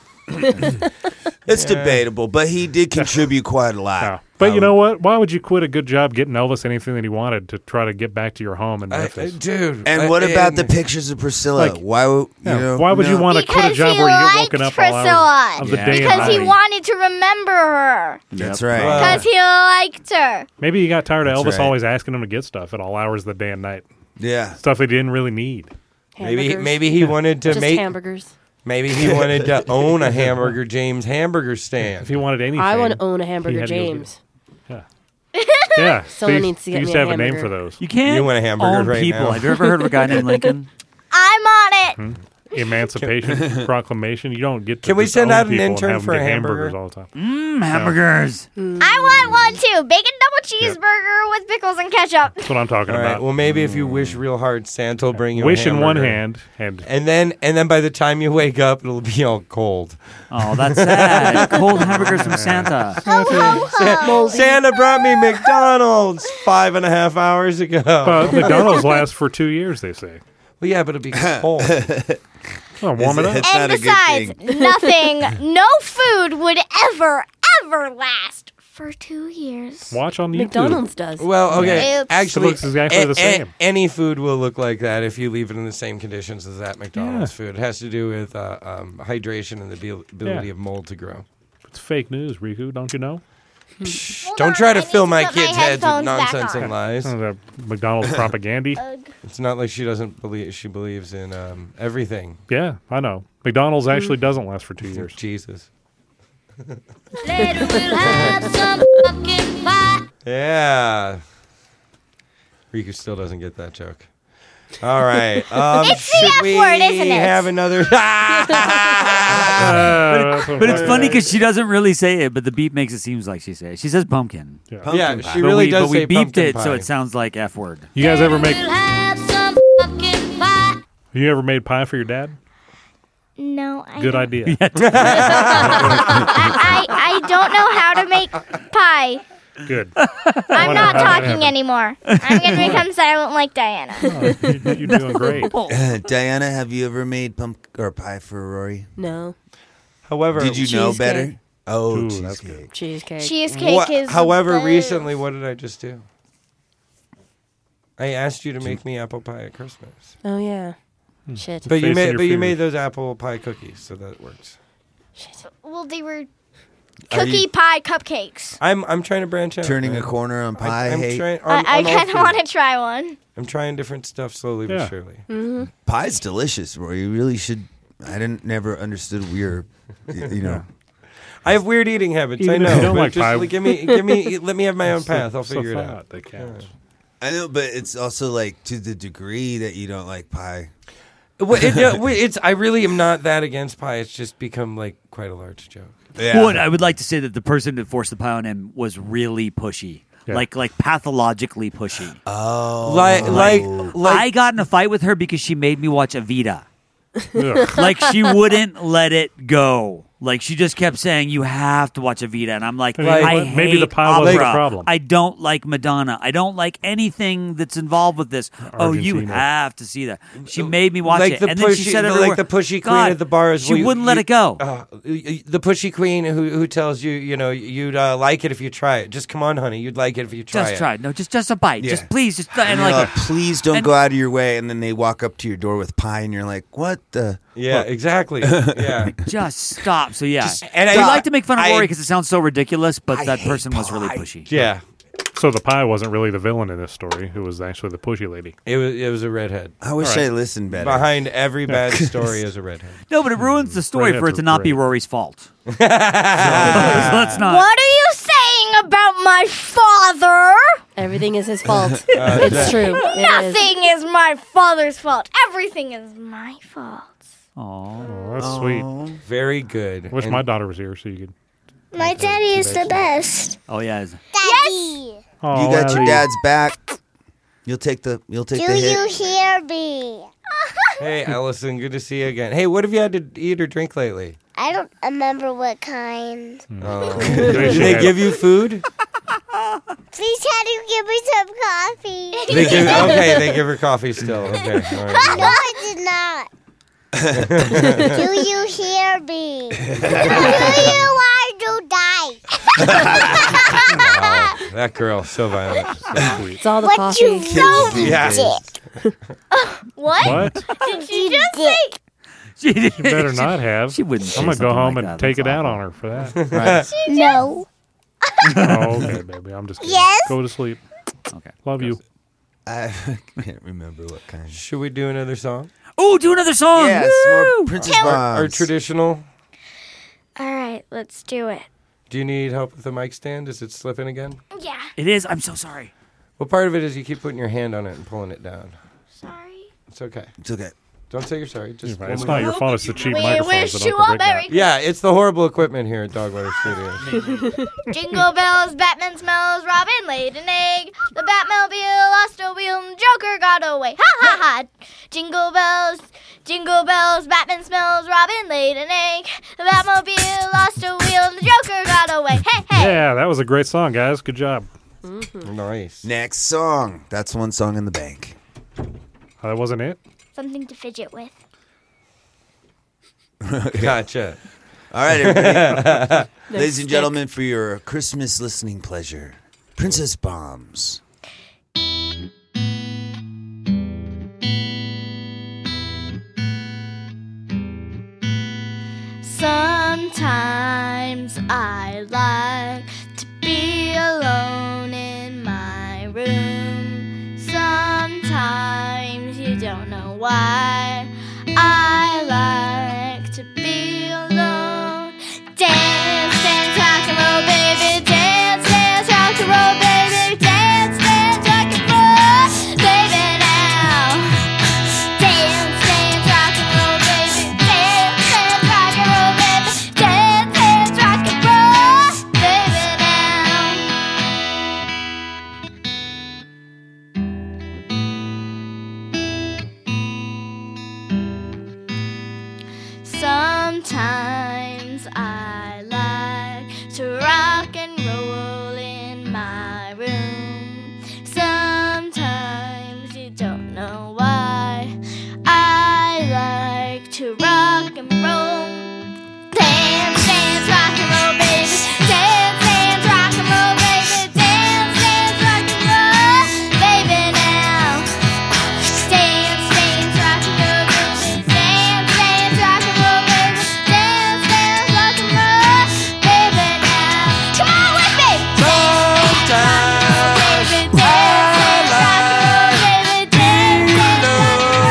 It's debatable, but he did contribute quite a lot. Yeah. But you know what? Why would you quit a good job getting Elvis anything that he wanted to try to get back to your home in Memphis? Dude. And what about the pictures of Priscilla? Like, Why would Why would you want to quit a Because job he where you get liked woken up all hours Priscilla. of the Yeah. day and Because he night? wanted to remember her. That's Yep. right. Because he liked her. Maybe he got tired of That's Elvis right. always asking him to get stuff at all hours of the day and night. Yeah. Stuff he didn't really need. Maybe he wanted to Just make. hamburgers. Maybe he wanted to own a Hamburger James hamburger stand. If he wanted anything, I want to own a he Hamburger had to go get James. yeah. Someone they needs to get they used me to a have a name hamburger. for those. You can't You want a hamburger own right people. now. Have you ever heard of a guy named Lincoln? I'm on it. Emancipation Proclamation. You don't get to Can we just send own out an people and intern have them for a get hamburger? hamburgers all the time. Hamburgers. I want one too. Bacon double cheeseburger with pickles and ketchup. That's what I'm talking All right. about. Well, maybe if you wish real hard, Santa will bring you Wish a in one hamburger. hand, And then by the time you wake up, it'll be all cold. Oh, that's sad. Cold hamburgers from Santa. Ho ho ho. Santa brought me McDonald's 5.5 hours ago. but McDonald's lasts for 2 years. They say. Well, yeah, but it'll be cold. Oh, warm it up. It's And not a good besides, thing. nothing, no food would ever last for 2 years. Watch on YouTube. McDonald's does. Well, okay. Oops. Actually, It looks exactly the same. Any food will look like that if you leave it in the same conditions as that McDonald's food. It has to do with hydration and the ability Yeah. of mold to grow. It's fake news, Riku. Don't you know? Hold Don't on, try to I need fill to my put kids' heads with headphones back nonsense on. and lies. Oh, the McDonald's propaganda. It's not like she doesn't believe. She believes in everything. Yeah, I know. McDonald's actually doesn't last for 2 years. Jesus. Later we'll have some pumpkin pie. Yeah. Riku still doesn't get that joke. All right. It's the should F we word, isn't it? have another? But it's funny because she doesn't really say it, but the beep makes it seem like she says. She says pumpkin. Yeah, Pumpkin she pie. really but does we say beeped pumpkin it, pie. so it sounds like F word. You guys ever make? We'll have some pumpkin pie. You ever made pie for your dad? No, I Good don't. idea. I don't know how to make pie. Good. I'm not talking anymore. I'm going to become silent like Diana. You're doing great. Diana, have you ever made pie for Rory? No. However, Did you know Cheesecake. better? Oh, Ooh, that's cheesecake. Cheesecake. Cheesecake is. however, the recently, what did I just do? I asked you to make me apple pie at Christmas, Oh, yeah. Shit. but you Face in made your made fears. those apple pie cookies, so that works. Well, they were Are you- cookie pie cupcakes. I'm trying to branch out. Turning man. a corner on pie. I'm Hey, trying. I on all kind of food. want to try one. I'm trying different stuff slowly Yeah. but surely. pie's delicious, Rory. You really should. I never understood your, you know. I have weird eating habits. Even I if know. you don't but like just pie- give me, let me have my own path. I'll figure it out. That counts. I know, but it's also like to the degree that you don't like pie. It's. I really am not that against pie. It's just become like quite a large joke. Yeah. Well, I would like to say that the person that forced the pie on him was really pushy. Yeah. Like pathologically pushy. Oh, Like I got in a fight with her because she made me watch Evita. Ugh. Like she wouldn't let it go. Like she just kept saying, "You have to watch Evita," and I'm like, Like, I maybe hate the pie wasn't the opera. problem. I don't like Madonna. I don't like anything that's involved with this. Oh, you Argentina. have to see that. She made me watch like it, the and then she pushy- said like everywhere, the pushy queen God, at the bars. She wouldn't let it go. The pushy queen who tells you, you'd like it if you try it. Just come on, honey, you'd like it if you try Just it. try it. No, just a bite. Yeah. Just please, just And and you're like like, please don't and- go out of your way, and then they walk up to your door with pie, and you're like, what the? Yeah, exactly. Yeah. just stop. So yeah, and we I- like to make fun of I- Rory because it sounds so ridiculous, but I that hate person was really pie. pushy. Yeah. So the pie wasn't really the villain in this story. It was actually the pushy lady. It was a redhead. I wish All right. I listened better. Behind every bad story is a redhead. No, but it ruins the story Redheads for it to are not be great. Rory's fault. So let's not. What are you saying about my father? Everything is his fault. It's true. It is. Nothing is my father's fault. Everything is my fault. Aw. Oh, that's sweet. Very good. Wish And my daughter was here so you could. My daddy is the best. Oh yeah. Daddy, Oh, You got your Ellie. dad's back. You'll take the hit. hear me? Hey, Allison, good to see you again. Hey, what have you had to eat or drink lately? I don't remember what kind. Oh. They Did should they have- give you food? Please, can you give me some coffee? Okay, they give her coffee still. Okay. All right. No, I did not. Do you hear me? Do you want to die? Wow, that girl, so violent. So sweet. It's all the What coffee. you know, Yeah. dick. What? What? Did you just say? She You better not have. She wouldn't. I'm say gonna go something home like and that. take That's it out awful. on her for that. No. Oh, okay, baby. I'm just kidding. Yes? Go to sleep. Okay. Love you. I can't remember what kind. Should we do another song? Oh, do another song. Yeah, Woo! some more Princess Our Bombs. traditional. All right, let's do it. Do you need help with the mic stand? Is it slipping again? Yeah. It is. I'm so sorry. Well, part of it is you keep putting your hand on it and pulling it down. Sorry. It's okay. It's okay. Don't say you're sorry. Just Right. It's not your fault. It's the cheap We microphones wish that you Uncle a Rick Merry got. Yeah, it's the horrible equipment here at Dogwater Studios. Jingle bells, Batman smells, Robin laid an egg. The Batmobile lost a wheel and Joker got away. Ha ha ha! Jingle bells, Batman smells, Robin laid an egg. The Batmobile lost a wheel and the Joker got away. Hey, hey! Yeah, that was a great song, guys. Good job. Nice. Next song. That's one song in the bank. That wasn't it? Something to fidget with. Gotcha. All right, everybody. Ladies and gentlemen, for your Christmas listening pleasure, Princess Bombs. Sometimes I like to be alone in my room. Sometimes you don't know why I like to be alone. Dance, dance, rock and roll, baby. Dance, dance, rock and roll, baby. Dance, dance, rock and roll, baby now. Dance, dance, rock and roll, baby. Dance, dance, rock and roll, baby. Dance, dance, rock and roll, baby now. Sometimes I like to rock and roll in my room. Sometimes you don't know why I like to rock and roll. Dance, dance, rock and roll, baby. Dance, dance, rock and roll, baby. Dance, dance, rock and roll, baby now. Dance, dance, rock and roll, baby. Dance, dance, rock and roll, baby. Dance, dance, rock and roll, baby now. Come on with me. Dance, dance, rock and roll, baby. Dance, dance, rock and roll, baby. Dance, dance, rock and roll,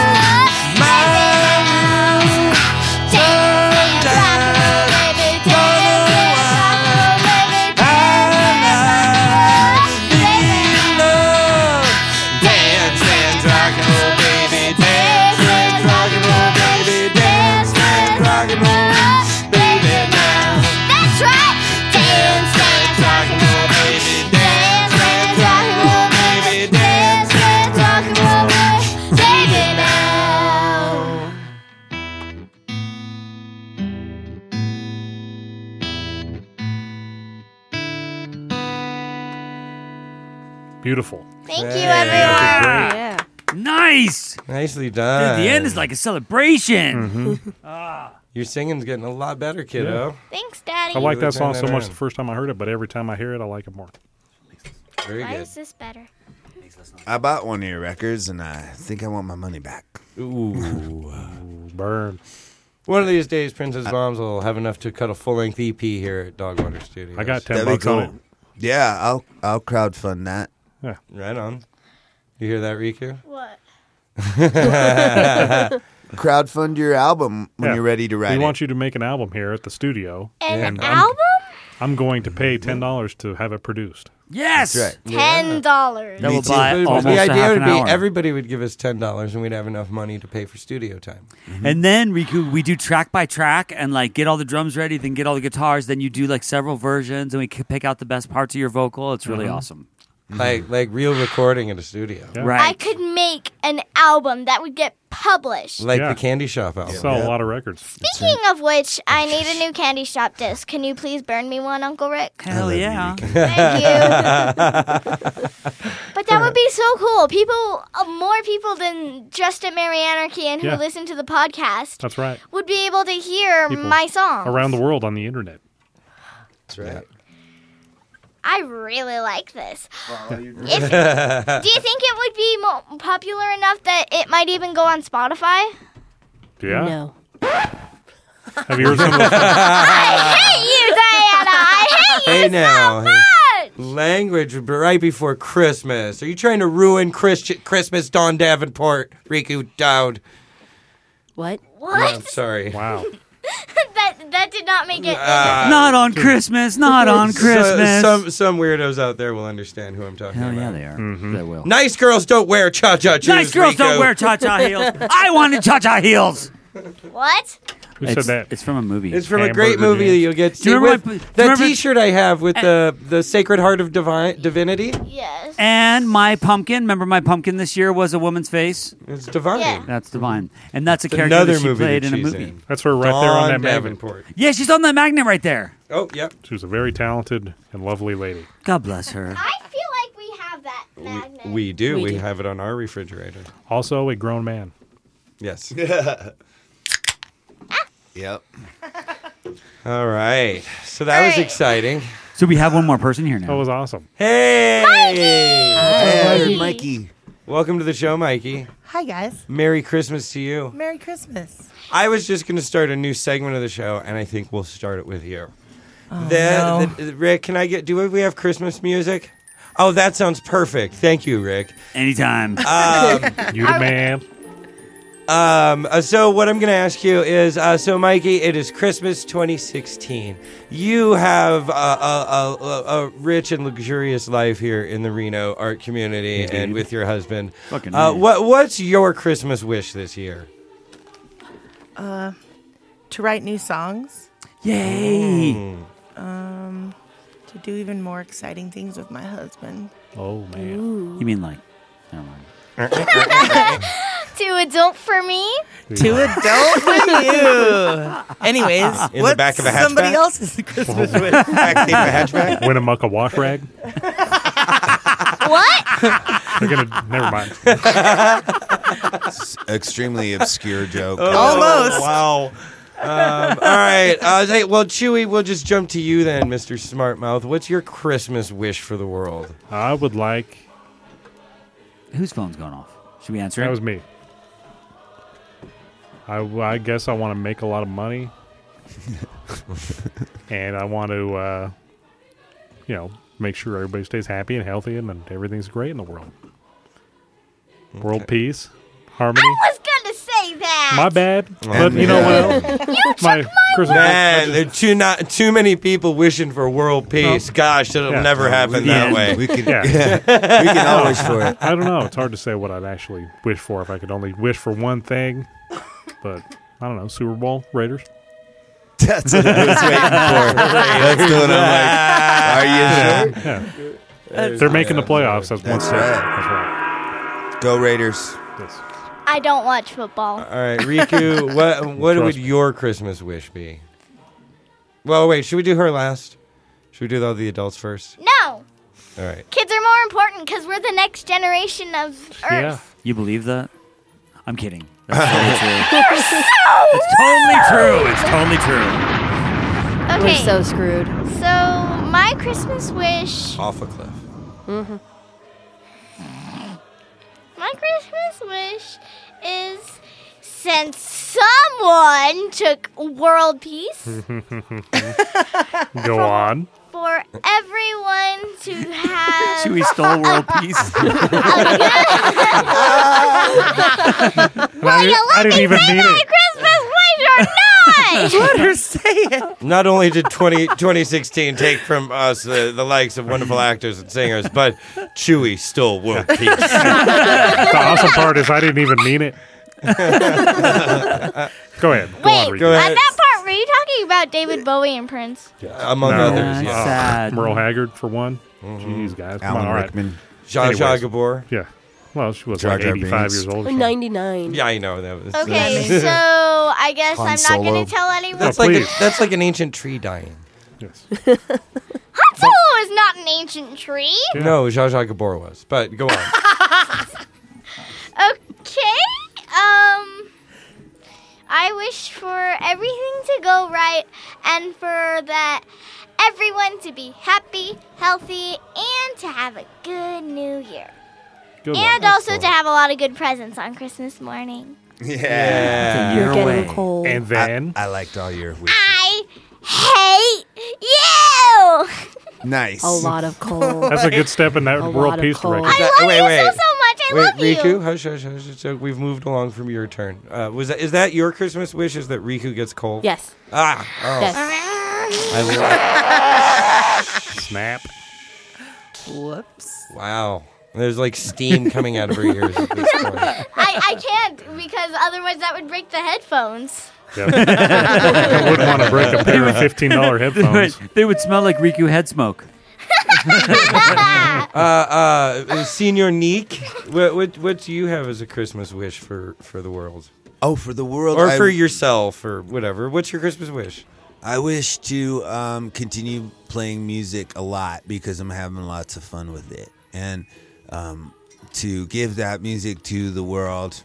Beautiful. Thank you, everyone. Great. Yeah. Nice. Nicely done. Dude, the end is like a celebration. Your singing's getting a lot better, kiddo. Thanks, Daddy. I like that Turn song that so much in. the first time I heard it, but every time I hear it, I like it more. Very Why good. is this better? I bought one of your records, and I think I want my money back. Ooh. Burn. One of these days, Princess Bombs will have enough to cut a full-length EP here at Dogwater Studios. I got That'd $10 be cool. on it. Yeah, I'll crowdfund that. Right on. You hear that, Riku? What? Crowdfund your album when Yeah. you're ready to write We it. want you to make an album here at the studio. An And album? I'm going to pay $10 to have it produced. Yes. That's right. $10. That will too. buy But almost the a idea half would an be hour. everybody would give us $10 and we'd have enough money to pay for studio time. And then we do track by track and like get all the drums ready, then get all the guitars. Then you do like several versions, and we can pick out the best parts of your vocal. It's really awesome. Like real recording in a studio. Yeah. Right. I could make an album that would get published. Like Yeah. the Candy Shop album. Sell a lot of records. Speaking of which, I need a new Candy Shop disc. Can you please burn me one, Uncle Rick? Hell yeah. Thank you. But that would be so cool. People, more people than just at Merry Anarchy and who Yeah. listen to the podcast That's right. would be able to hear People my songs. Around the world on the internet. That's right. I really like this. Do you think it would be popular enough that it might even go on Spotify? Yeah. No. Have you heard some of those? I hate you, Diana. I hate you Hey now. so much. Language right before Christmas. Are you trying to ruin Christmas, Don Davenport, Riku Dowd? What? What? I'm sorry. Wow. that did not make it. Not on Christmas. Not on Christmas. Some weirdos out there will understand who I'm talking Hell about. yeah, they are. They will. Nice girls don't wear cha-cha shoes. Nice girls Rico. don't wear cha-cha heels. I wanted cha-cha heels. What? Who said that? It's from a movie. It's from a Hamburger great movie that James. you'll get to Do you see. remember With do you that remember- T-shirt I have with the Sacred Heart of Divinity. Yes. And my pumpkin. Remember my pumpkin this year was a woman's face? It's divine. Yeah. That's divine. And that's a It's character another that she movie played that in a she's movie. in. That's her right there on that Dawn magnet. Davenport. Yeah, she's on that magnet right there. Oh, yep. She was a very talented and lovely lady. God bless her. I feel like we have that magnet. We do. We We do. have it on our refrigerator. Also a grown man. Yes. Yep. All right. So that was All right. exciting. So we have one more person here That now. was awesome. Hey! Hey, Mikey. Welcome to the show, Mikey. Hi, guys. Merry Christmas to you. Merry Christmas. I was just going to start a new segment of the show, and I think we'll start it with you. no. Rick, can I get? Do we have Christmas music? Oh, that sounds perfect. Thank you, Rick. Anytime. You the man. So what I'm going to ask you is, so Mikey, it is Christmas 2016. You have a rich and luxurious life here in the Reno art community and with your husband. Fucking right. What's your Christmas wish this year? To write new songs. Yay. To do even more exciting things with my husband. Oh, man. You mean like... Never mind. Too adult for me. To adult for you. Anyways, In the what's back of a somebody hatchback? else's Christmas wish? Backseat of a hatchback? Winnemucca wash rag. What? They're gonna. Never mind. Extremely obscure joke. Almost. Wow. All right. Hey, well, Chewy, we'll just jump to you then, Mr. Smartmouth. What's your Christmas wish for the world? I would like. Whose phone's going off? Should we answer That it? was me. I guess I want to make a lot of money, and I want to, make sure everybody stays happy and healthy, and everything's great in the world. World peace, harmony. I was gonna say that. My bad, but you know what? My Christmas. Man, there are too many people wishing for world peace. Gosh, it'll Yeah. never happen Yeah. that way. We can, Yeah. we can all wish for it. I don't know. It's hard to say what I'd actually wish for if I could only wish for one thing. But I don't know. Super Bowl, Raiders. That's what I was waiting for. That's the one I'm like, are you sure? Yeah. They're making the playoffs. That's one That's step. right. That's right. Go Raiders. Yes. I don't watch football. All right, Riku, what Trust would me. your Christmas wish be? Well, wait, should we do her last? Should we do all the adults first? No. All right. Kids are more important because we're the next generation of Earth. Yeah. You believe that? I'm kidding. That's totally true. It's totally true. It's totally true. Okay. We're so screwed. So my Christmas wish. Off a cliff. My Christmas wish is, since someone took world peace, Go on. for everyone to have. Chewie stole world peace. I didn't even mean My it. Christmas wish or not? Let her say it. Not only did 2016 take from us the likes of wonderful actors and singers, but Chewy stole world peace. The awesome part is I didn't even mean it. Go ahead. Go on, Wait, Rico. Go ahead. at that part, were you talking about David Bowie and Prince? Among No. others, yeah. Sad. Merle Haggard for one. Jeez, guys. Come on, Alan all right. Rickman. Zsa Zsa Anyways. Gabor. Yeah. Well, she was Jar like Jar 85 Binks. years old. or Or something. 99. Yeah, I know that was. Okay, so I guess Han I'm not Solo. going to tell anyone. That's Oh, like please. that's like an ancient tree dying. Yes. Han Solo is not an ancient tree. Yeah. No, Zsa Zsa Gabor was. But go on. Okay. I wish for everything to go right and for that everyone to be happy, healthy, and to have a good new year. Good And one. also to have a lot of good presents on Christmas morning. Yeah. You're Year getting away. cold. And then I liked all your wishes. I hate you! Nice. a lot of cold. that's a good step in that A world lot of peace cold. direction. I love wait, you wait. so much. I love you. Riku, hush. So we've moved along from your turn. Is that your Christmas wish? Is that Riku gets cold? Yes. Ah. Oh. Yes. Snap. Whoops. Wow. There's like steam coming out of her ears at this point. I can't because otherwise that would break the headphones. Yep. I wouldn't want to break a pair of $15 headphones. They would smell like Riku head smoke. Senior Neek, what do you have as a Christmas wish for the world? Oh, for the world, or for yourself, or whatever. What's your Christmas wish? I wish to continue playing music a lot because I'm having lots of fun with it, and to give that music to the world.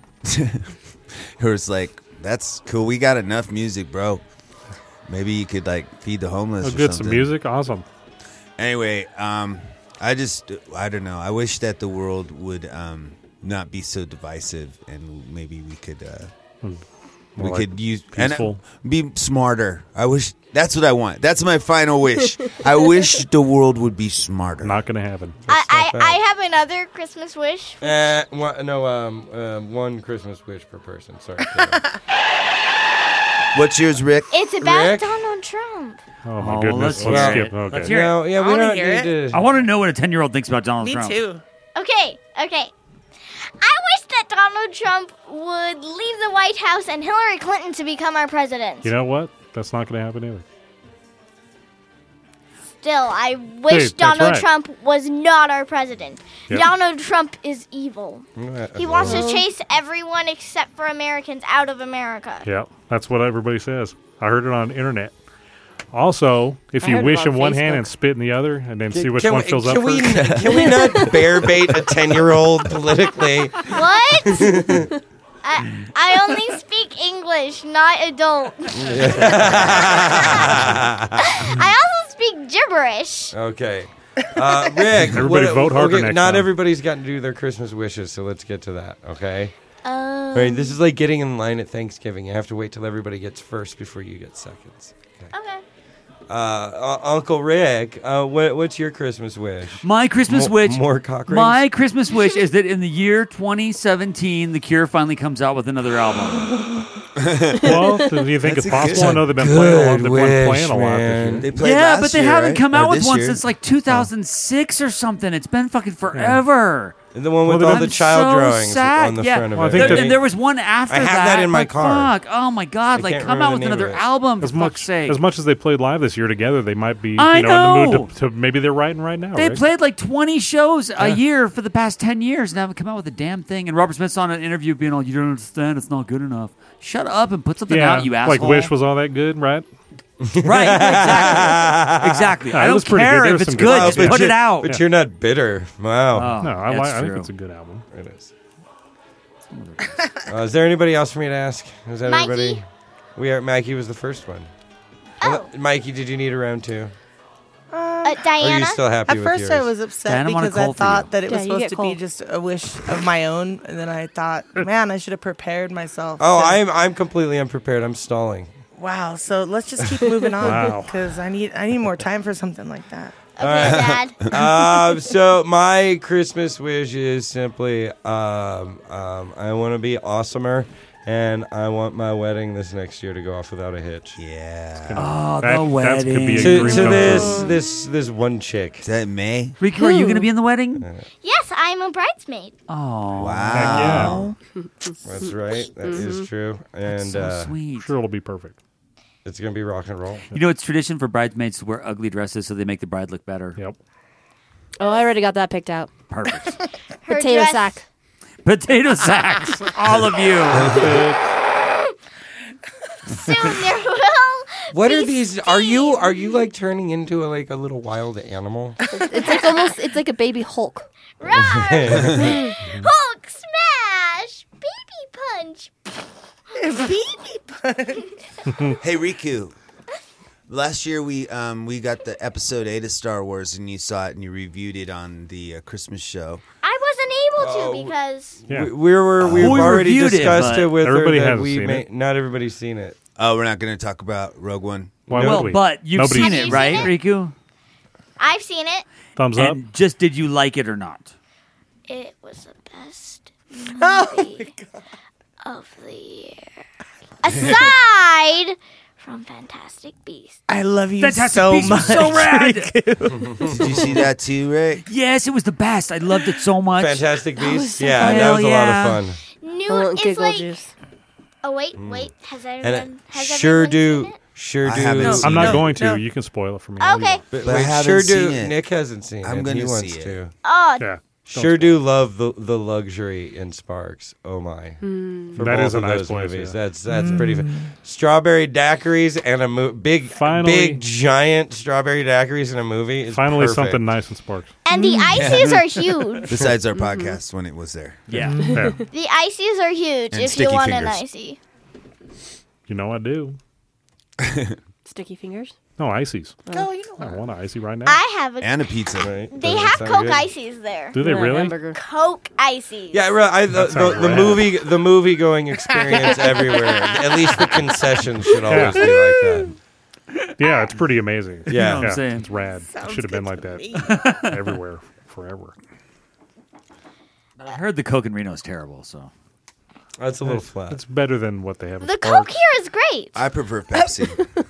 It's like, that's cool. We got enough music, bro. Maybe you could like feed the homeless. Oh, or good. something. Some music, awesome. Anyway, I don't know. I wish that the world would not be so divisive, and maybe we could use peaceful. And be smarter. I wish that's what I want. That's my final wish. I wish the world would be smarter. Not going to happen. I have another Christmas wish. One Christmas wish per person. Sorry. What's yours, Rick? It's about Rick? Donald Trump. Oh, my goodness. let's Let's hear skip. it. Okay. Let's hear it. No, yeah, I we wanna don't hear need to. I want to know what a 10-year-old thinks about Donald Me Trump. too. Okay. I wish that Donald Trump would leave the White House and Hillary Clinton to become our president. You know what? That's not going to happen either. Still, I wish that's Donald right. Trump was not our president. Yep. Donald Trump is evil. He wants to chase everyone except for Americans out of America. Yeah, that's what everybody says. I heard it on the internet. Also, if you heard it wish on in one hand Facebook. and spit in the other, and then see which one fills up can we, first. Can we not bear bait a 10-year-old politically? What? I only speak English, not adult. I also speak gibberish. Okay. Rick, Everybody vote harder next not time. everybody's got to do their Christmas wishes, so let's get to that, okay? Oh. All right, this is like getting in line at Thanksgiving. You have to wait till everybody gets first before you get seconds. Okay. Uncle Rick, what's your Christmas wish? My Christmas wish. More cock rings? My Christmas wish is that in the year 2017, The Cure finally comes out with another album. Well, do you think That's it's a possible? good- I know they've been playing a lot. They've been wish, playing a lot this man. year. They played Yeah, last but they year, haven't right? come Or out with this one year? since like 2006 or something. It's been fucking forever. And the one with Well, all I'm the child so drawings sad. on the Yeah. front of Well, I it. think that- And there was one after I have that. that in my like, car. Fuck. Oh my god! I Like, can't come remember out the with name another of it. album for fuck's sake. As much as they played live this year together, they might be I in the know. mood to maybe they're writing right now. They Rick. played like 20 shows a year for the past 10 years and haven't come out with a damn thing. And Robert Smith's on an interview being all, "You don't understand, it's not good enough." Shut up and put something out, you asshole. like Wish was all that good, right? Right, exactly. Yeah, I it don't was pretty good. care There if was it's some good good. stuff, Just yeah. put it out. But you're not bitter. Wow. Oh, No, I that's think true. it's a good album. It is. Is there anybody else for me to ask? Is that Mikey? everybody? Mikey was the first one. Oh. Mikey, did you need a round two? Um, Or are Diana? you still happy At with first, yours? I was upset Diana wanted because I cold for thought you. that it was Yeah, you supposed get to be cold. just a wish of my own, and then I thought, man, I should have prepared myself. Oh, 'cause- I'm completely unprepared. I'm stalling. Wow. So let's just keep moving on Wow. because I need more time for something like that. Okay, Dad. So my Christmas wish is simply I want to be awesomer, and I want my wedding this next year to go off without a hitch. Yeah. Oh, That- the that could be wedding. a To dream come this one chick. Is that May? Ricky, are you going to be in the wedding? Yes, I'm a bridesmaid. Oh, Wow. That's right. That is true. And so sweet. I'm sure it'll be perfect. it's gonna be rock and roll. You know, it's tradition for bridesmaids to wear ugly dresses so they make the bride look better. Yep. Oh, I already got that picked out. Perfect. Her Potato dress- sack. Potato sacks, all of you. Soon there will. What are be these? Are you like turning into a little wild animal? It's like almost. It's like a baby Hulk. Roar! Hulk smash! Baby punch! Hey, Riku. Last year we got the episode 8 of Star Wars, and you saw it and you reviewed it on the Christmas show. I wasn't able to because Yeah. We've We already reviewed it, discussed but it with everybody her that hasn't we seen it. not everybody's seen it. Oh, we're not going to talk about Rogue One. Why Well, would we? but you've Nobody's seen Have it, you right, seen it? Riku? I've seen it. Thumbs up. And just did you like it or not? It was the best Oh movie of the year. Aside from Fantastic Beasts. I love you Fantastic so Beasts much. was so rad. Did you see that too, Rick? Yes, it was the best. I loved it so much. Fantastic Beasts. so Yeah, fun. that was a lot Hell of fun. New Oh, is giggle like. juice. Oh wait. Has everyone? And has sure everyone do, seen it? sure I do. haven't seen I'm not No, going to. no. You can spoil it for me. Okay. But I wait, haven't sure do. seen it. Nick hasn't seen I'm it. gonna He wants see it. to. Oh, Yeah. Sure do love the luxury in Sparks. Oh my! For That both is a of nice those place, movies. yeah. That's pretty fun. Strawberry daiquiris and a Finally. big giant strawberry daiquiris in a movie. Is Finally, perfect. something nice and Sparks. and the ices are huge. Besides our podcast when it was there. Yeah. Yeah. The ices are huge And if you sticky want fingers. an icy. You know I do. Sticky fingers. No, ices. Oh, you know I want an icy right now. I have a. And a pizza. Right? They Doesn't have sound Coke good? ices there. Do they Yeah, really? Hamburger. Coke ices. Yeah, sounds the rad. movie going experience everywhere. At least the concessions should always be like that. Yeah, it's pretty amazing. Yeah. You know what I'm Yeah, saying? it's rad. It Sounds should have been good like to that me. everywhere, forever. I heard the Coke in Reno is terrible, so. That's a little flat. It's better than what they have. The at Coke Sparks. here is great. I prefer Pepsi.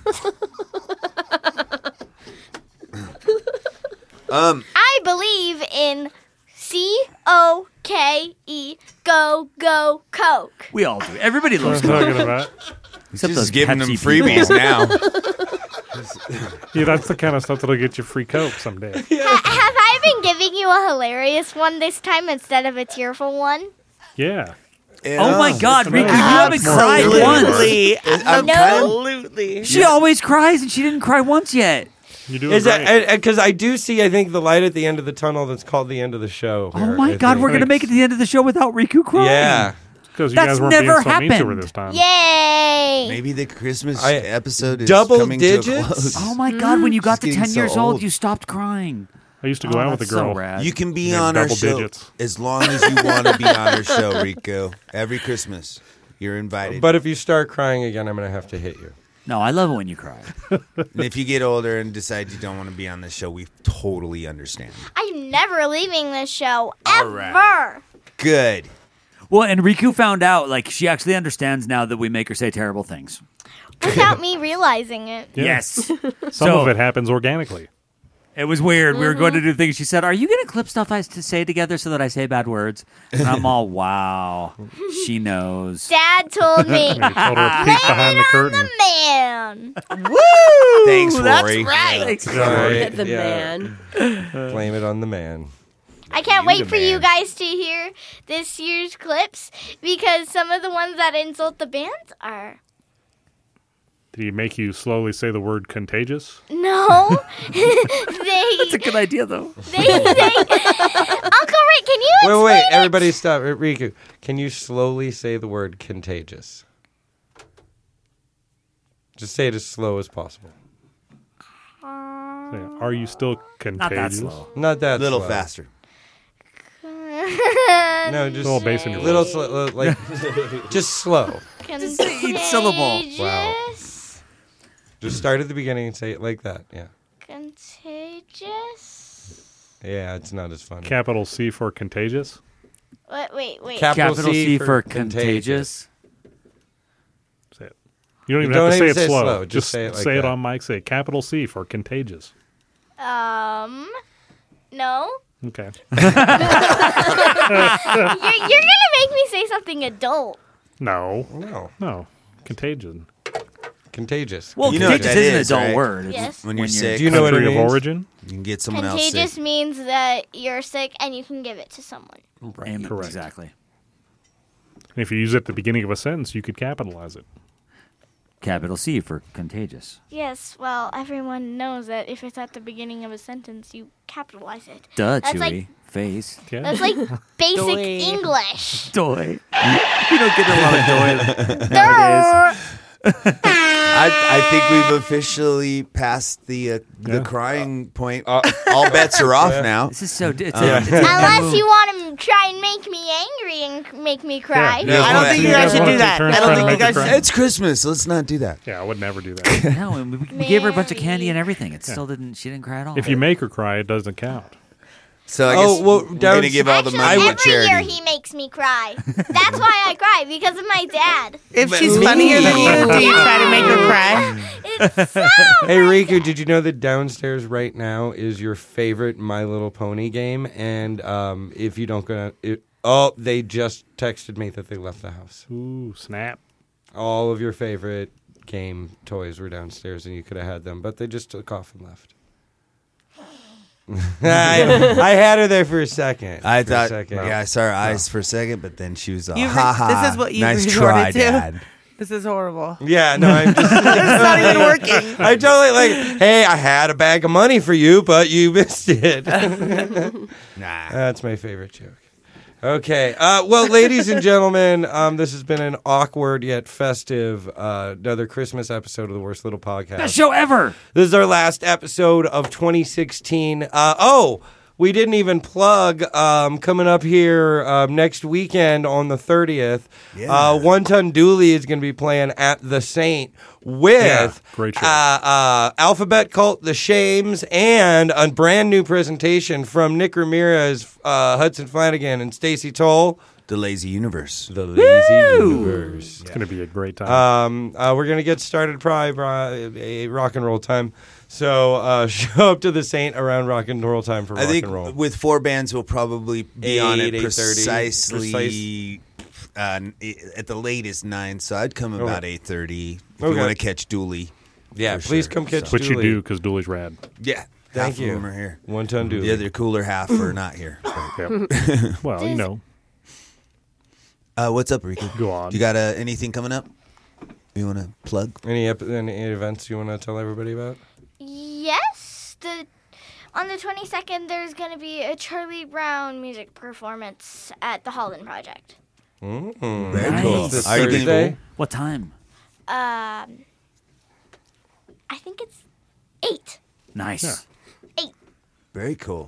I believe in COKE. Go, go, Coke. We all do. Everybody What loves I'm Coke. talking about. Except those Just giving them Pepsi freebies people. now. Yeah, that's the kind of stuff that'll get you free Coke someday. Have I been giving you a hilarious one this time instead of a tearful one? Yeah. Oh my God, It's Riku, you amazing. haven't cried once. Absolutely. I'm No. Absolutely. She always cries, and she didn't cry once yet. You do Is great. that because I do see? I think the light at the end of the tunnel. That's called the end of the show. Oh here, my I God, think. we're going to make it to the end of the show without Riku crying. Yeah. Because you That's guys weren't never being so mean to her happened. this time. Yay! Maybe the Christmas I- episode is double coming to a digits? close. Oh my God, when you got to She's 10 getting so years old, old. you stopped crying. I used to go out with a that's so girl. rad. You can be Named on our double show digits. as long as you want to be on our show, Rico. Every Christmas, you're invited. But if you start crying again, I'm going to have to hit you. No, I love it when you cry. And if you get older and decide you don't want to be on the show, we totally understand. I'm never leaving this show All ever. right. Good. Well, and Riku found out, like, she actually understands now that we make her say terrible things. Without me realizing it. Yeah. Yes. Some So- of it happens organically. It was weird. We were going to do things. She said, "Are you going to clip stuff I to say together so that I say bad words?" And I'm all, "Wow, she knows." Dad told me. You told her a peek behind the curtain. The man. Thanks, That's Rory. right. Sorry. The man. Blame it on the man. I can't You wait the for you man. guys to hear this year's clips because some of the ones that insult the bands are Did he make you slowly say the word contagious? no. That's a they good idea, though. they Uncle Rick, can you explain Wait, it? everybody stop. Riku, can you slowly say the word contagious? Just say it as slow as possible. Yeah. Are you still contagious? Not that slow. Not that A little slow. faster. No, just Little bass in your little voice. slow, like just slow. Just say each syllable. Wow. Just start at the beginning and say it like that. Yeah. Contagious. Yeah, it's not as funny. Capital C for contagious. Wait. Capital Capital C for contagious. Say it. You don't You even don't have to say even it say it slow. slow. Just say it like say it that. on mic. Say capital C for contagious. No. Okay. You're gonna make me say something adult. No. No. Contagion. Contagious. Well, You know what contagious that is an is, adult right? word. It's Yes. When you're you're- sick, Do you know what it Country of means? origin. you can get someone else Contagious sick. means that you're sick and you can give it to someone. Amen. Correct. Exactly. And if you use it at the beginning of a sentence, you could capitalize it. Capital C for contagious. Yes, well, everyone knows that if it's at the beginning of a sentence, you capitalize it. Duh, That's Chewy. like- Face. Yeah. That's like basic Doy. English. Doy. You don't get a lot of doy. Durr. I think we've officially passed the crying point. All bets are off now. This is so. It's a Unless you want to try and make me angry and make me cry. Yeah. I don't think you guys should do that. I don't think you guys should. It's Christmas. Let's not do that. Yeah, I would never do that. No, and we gave her a bunch of candy and everything. It still didn't. She didn't cry at all. If you make her cry, it doesn't count. So I guess well, we're going to give all the Actually, money to every year charity. he makes me cry. That's why I cry, because of my dad. If she's funnier than you, do you try to make her cry? It's so Hey, Riku, did you know that downstairs right now is your favorite My Little Pony game? And if you don't go, they just texted me that they left the house. Ooh, snap. All of your favorite game toys were downstairs, and you could have had them, but they just took off and left. I had her there for a second. I thought, I saw her eyes for a second, but then she was all, You re- ha ha. this is what you nice resorted try, to? Dad. This is horrible. Yeah, no, I'm just. It's not even working. I totally hey, I had a bag of money for you, but you missed it. Nah. That's my favorite joke. Okay. Well, ladies and gentlemen, this has been an awkward yet festive another Christmas episode of the Worst Little Podcast. Best show ever. This is our last episode of 2016. We didn't even plug coming up here next weekend on the 30th. Yeah. One Ton Dooley is going to be playing at the Saint with great show. Alphabet Cult, The Shames, and a brand new presentation from Nick Ramirez, Hudson Flanagan, and Stacey Toll. The Lazy Universe. The Lazy Universe. It's going to be a great time. We're going to get started probably rock and roll time. So show up to the Saint around rock and roll time for rock I think and roll. with 4 bands, we'll probably be on it 8:30. precisely at the latest 9. So I'd come about 8:30 if you want to catch Dooley. Yeah, for please sure. come catch Which you Dooley. do, because Dooley's rad. Yeah. Thank half you. of them are here. 1 Ton Dooley. The other cooler half are not here. Yep. Well, you know. What's up, Rico? Go on. You got anything coming up? You want to plug? Any events you want to tell everybody about? Yes, on the 22nd, there's going to be a Charlie Brown music performance at the Holland Project. Very Nice. cool. This Are you gonna- Thursday? What time? I think it's 8. Nice. Yeah. Very cool.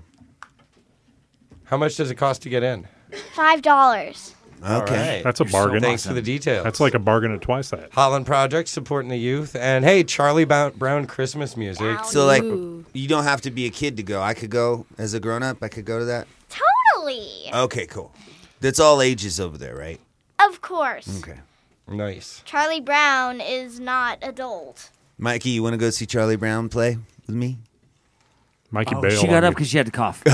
How much does it cost to get in? $5. Okay. Right. That's a bargain. Thanks for the details. That's like a bargain at twice that. Holland Project supporting the youth. And hey, Charlie Brown Christmas music. So, like, Ooh. you don't have to be a kid to go. I could go as a grown-up. I could go to that. Totally. Okay, cool. That's all ages over there, right? Of course. Okay. Nice. Charlie Brown is not adult. Mikey, you want to go see Charlie Brown play with me? Mikey Oh, bailed she on got me. up because she had to cough.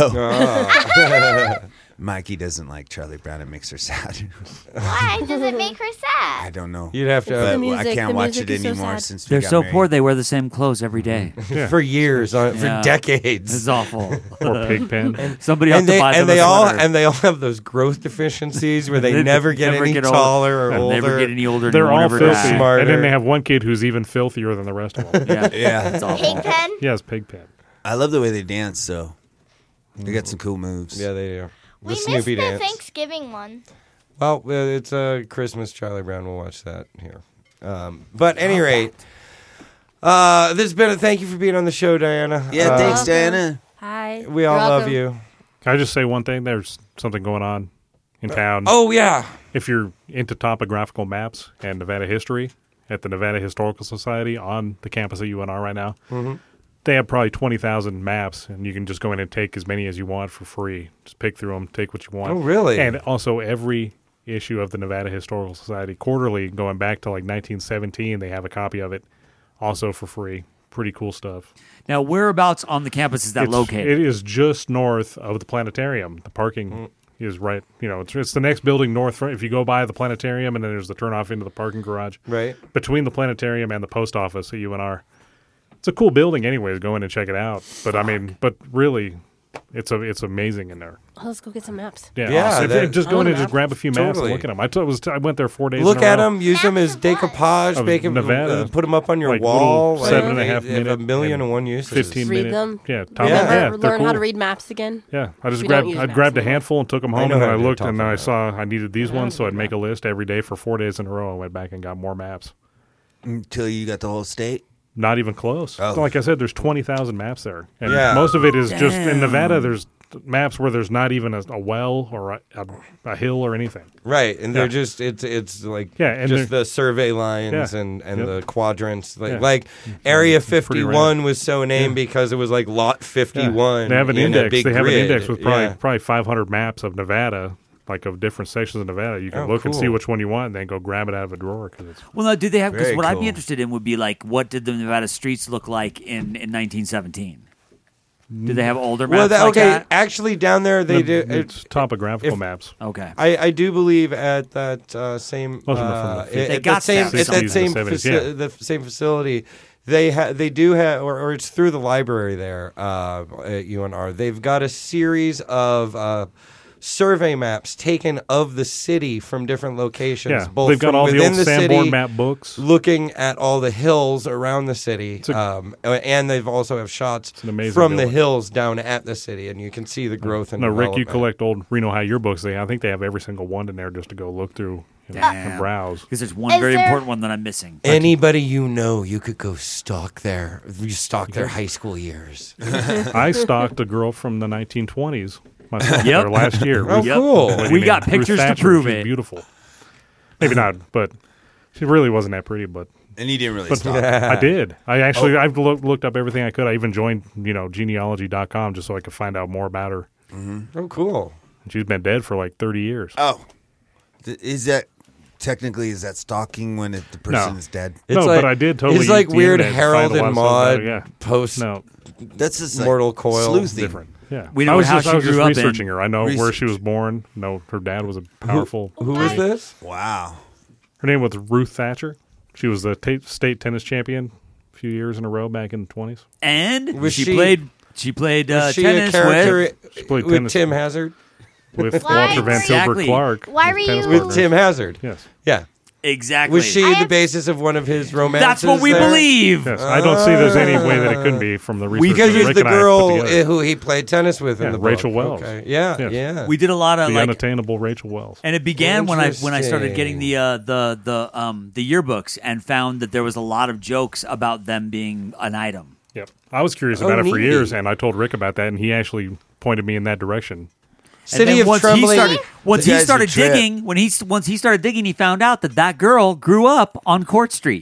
Mikey doesn't like Charlie Brown. It makes her sad. Why does it make her I sad? don't know. You'd have to But the music. I can't The watch music it is so anymore sad. since we They're got so married. poor they wear the same clothes every day. Yeah. for years, for Yeah. decades. It's awful. Or Pigpen. Somebody has And to they buy them and they a all sweater. and they all have those growth deficencies where they They never get any older. taller or And older. never get any older. They're and all won't ever filthy. die. Smarter. And then they have one kid who's even filthier than the rest of them. Yeah. Yeah. It's awful. Pigpen? He has Pigpen. I love the way they dance, though. They got some cool moves. Yeah, they do. We The missed Snoopy the dance. Thanksgiving one. Well, it's a Christmas Charlie Brown. We'll watch that here. But at any rate, this has been a thank you for being on the show, Diana. Yeah, thanks, Welcome. Diana. Hi. We all You're love welcome. you. Can I just say one thing? There's something going on in town. Oh yeah. If you're into topographical maps and Nevada history, at the Nevada Historical Society on the campus at UNR right now, they have probably 20,000 maps, and you can just go in and take as many as you want for free. Just pick through them, take what you want. Oh, really? And also every issue of the Nevada Historical Society quarterly, going back to like 1917, they have a copy of it also for free. Pretty cool stuff. Now, whereabouts on the campus is that It located? is just north of the planetarium. The parking is right. You know, it's the next building north. If you go by the planetarium, and then there's the turnoff into the parking garage. Right. Between the planetarium and the post office at UNR. It's a cool building, anyways. Go in and check it out. But I mean, but really, it's amazing in there. Oh, let's go get some maps. Yeah, Yeah, awesome. that- Just I go want in a and just map. grab a few maps Totally. and look at them. I went there 4 days. Look in a at row. them, use them as decoupage, Of make them, Nevada. put them up on your Like wall. little 7.5 they have minute a million and and one uses. 15 Read minute. them. Yeah, Yeah. yeah, Never they're learn how to cool. read maps again. Yeah, I just We don't grabbed use I maps grabbed a anymore. handful and took them I home, know and how then I to looked talk and I about saw I needed these Yeah, ones, so I I'd make a list every day for 4 days in a row. I went back and got more maps. Until you got the whole state. Not even close. Oh. Like I said, there's 20,000 maps there, and Yeah. most of it is just in Damn. Nevada. There's maps where there's not even a well or a hill or anything. Right, and they're just it's like just the survey lines and the quadrants. Like Area 51 was so named because it was like Lot 51. They have an index. They have an index with Yeah. probably 500 maps of Nevada. Like of different sections of Nevada, you can look and see which one you want, and then go grab it out of a drawer. Well, now, do they have? Because Very what I'd cool. be interested in would be like, what did the Nevada streets look like in 1917? Do they have older maps like that? Actually, down there they do. It's topographical maps. Okay, I do believe at that same Most of them from the They at got that same stamps. at that 60s same and 70s, the same facility. They do have, or it's through the library there at UNR. They've got a series of survey maps taken of the city from different locations. Yeah, both they've got from all the within old Sanborn city, map books, looking at all the hills around the city, and they've also have shots an amazing from the building. hills down at the city, and you can see the growth and No, Rick, you development. collect old Reno High yearbooks. I think they have every single one in there just to go look through and browse. Because there's one Is very there- important one that I'm missing. Anybody you could go stalk there. You stalk their high school years. I stalked a girl from the 1920s myself Yep. there last year. Oh, cool. A lady We named got Ruth pictures to Thatcher. prove She's it. Beautiful. Maybe not, but she really wasn't that pretty. But And you didn't really But stop. I did. I actually I've looked up everything I could. I even joined genealogy.com just so I could find out more about her. Oh, cool. She's been dead for like 30 years. Oh, is that technically is that stalking when the person is dead? No, but I did totally. It's like use the weird internet to Harold find a lot and of stuff about Maude her, post. No, That's just like Mortal Coil. sleuthing. different. Yeah, We know I was how just, she I was grew just up in. researching her. I know where she Research. was born. No, her dad was a powerful. Who was this? Wow. Her name was Ruth Thatcher. She was the state tennis champion a few years in a row back in the 20s. And Was she she- played. She played Was she tennis a character with. She played with tennis. Tim Hazard? With Why Walter Van were- Tilburg Exactly. Clark. Why his were tennis you- partner. With Tim Hazard. Yes. Yeah. Exactly. Was she I the have- basis of one of his romances? That's what we there? believe. Yes. I don't see there's any way that it couldn't be from the research Because that it's Rick the and I put girl together. who he played tennis with in Yeah, the book. Rachel Wells. Okay. Yeah, Yes. yeah. We did a lot of The like, unattainable Rachel Wells. and it began when I started getting Interesting. the yearbooks and found that there was a lot of jokes about them being an item. Yep. I was curious Oh, about it for neat. years, and I told Rick about that, and he actually pointed me in that direction. City and then of once Trembling. once The he guy's started a trip. digging, once he started digging, he found out that girl grew up on Court Street,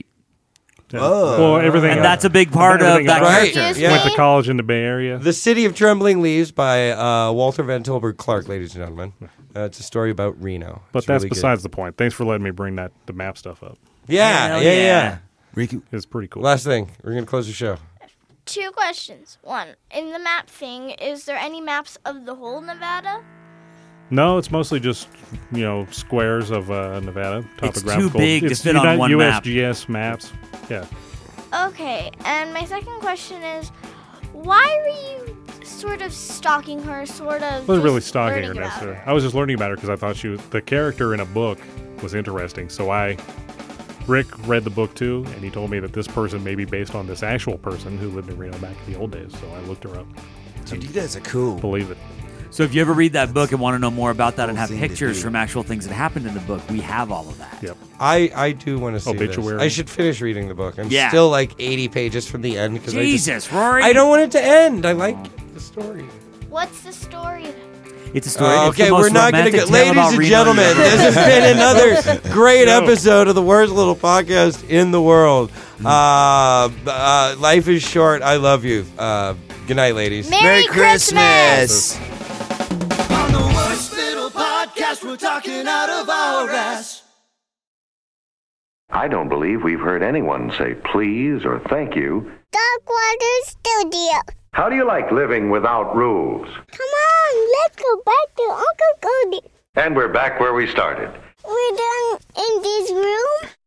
Oh. Well, everything. and that's a big part of everything that about it. Right. character. Yeah. Went to college in the Bay Area. The City of Trembling Leaves by Walter Van Tilburg Clark, ladies and gentlemen. It's a story about Reno. But It's that's really good. besides the point. Thanks for letting me bring the map stuff up. Yeah, Hell yeah, yeah. yeah. Ricky, It's pretty cool. Last thing. We're going to close the show. 2 questions. 1, in the map thing, is there any maps of the whole Nevada? No, it's mostly just squares of Nevada. It's Topographical. too big to It's fit on one map. USGS maps. Yeah. Okay, and my second question is, why were you sort of stalking her, sort of? I wasn't really just stalking learning her about necessarily. I was just learning about her because I thought the character in a book was interesting. So Rick read the book too, and he told me that this person may be based on this actual person who lived in Reno back in the old days. So I looked her up. dude, you guys are cool. Believe it. So if you ever read that book and want to know more about that and have Cool thing to pictures do. from actual things that happened in the book, we have all of that. Yep. I do want to see Obituary. this. I should finish reading the book. I'm Yeah. still like 80 pages from the end. Because Jesus, Rory. I don't want it to end. I like the story. What's the story? It's a story. It's Okay, the most we're not going to romantic get. tale Ladies about and Reno, gentlemen, Nevada. this has been another great episode of the worst little podcast in the world. Life is short. I love you. Good night, ladies. Merry Christmas! On the worst little podcast, we're talking out of our ass. I don't believe we've heard anyone say please or thank you. Dark Water Studio. How do you like living without rules? Come on, let's go back to Uncle Cody. And we're back where we started. We're done in this room.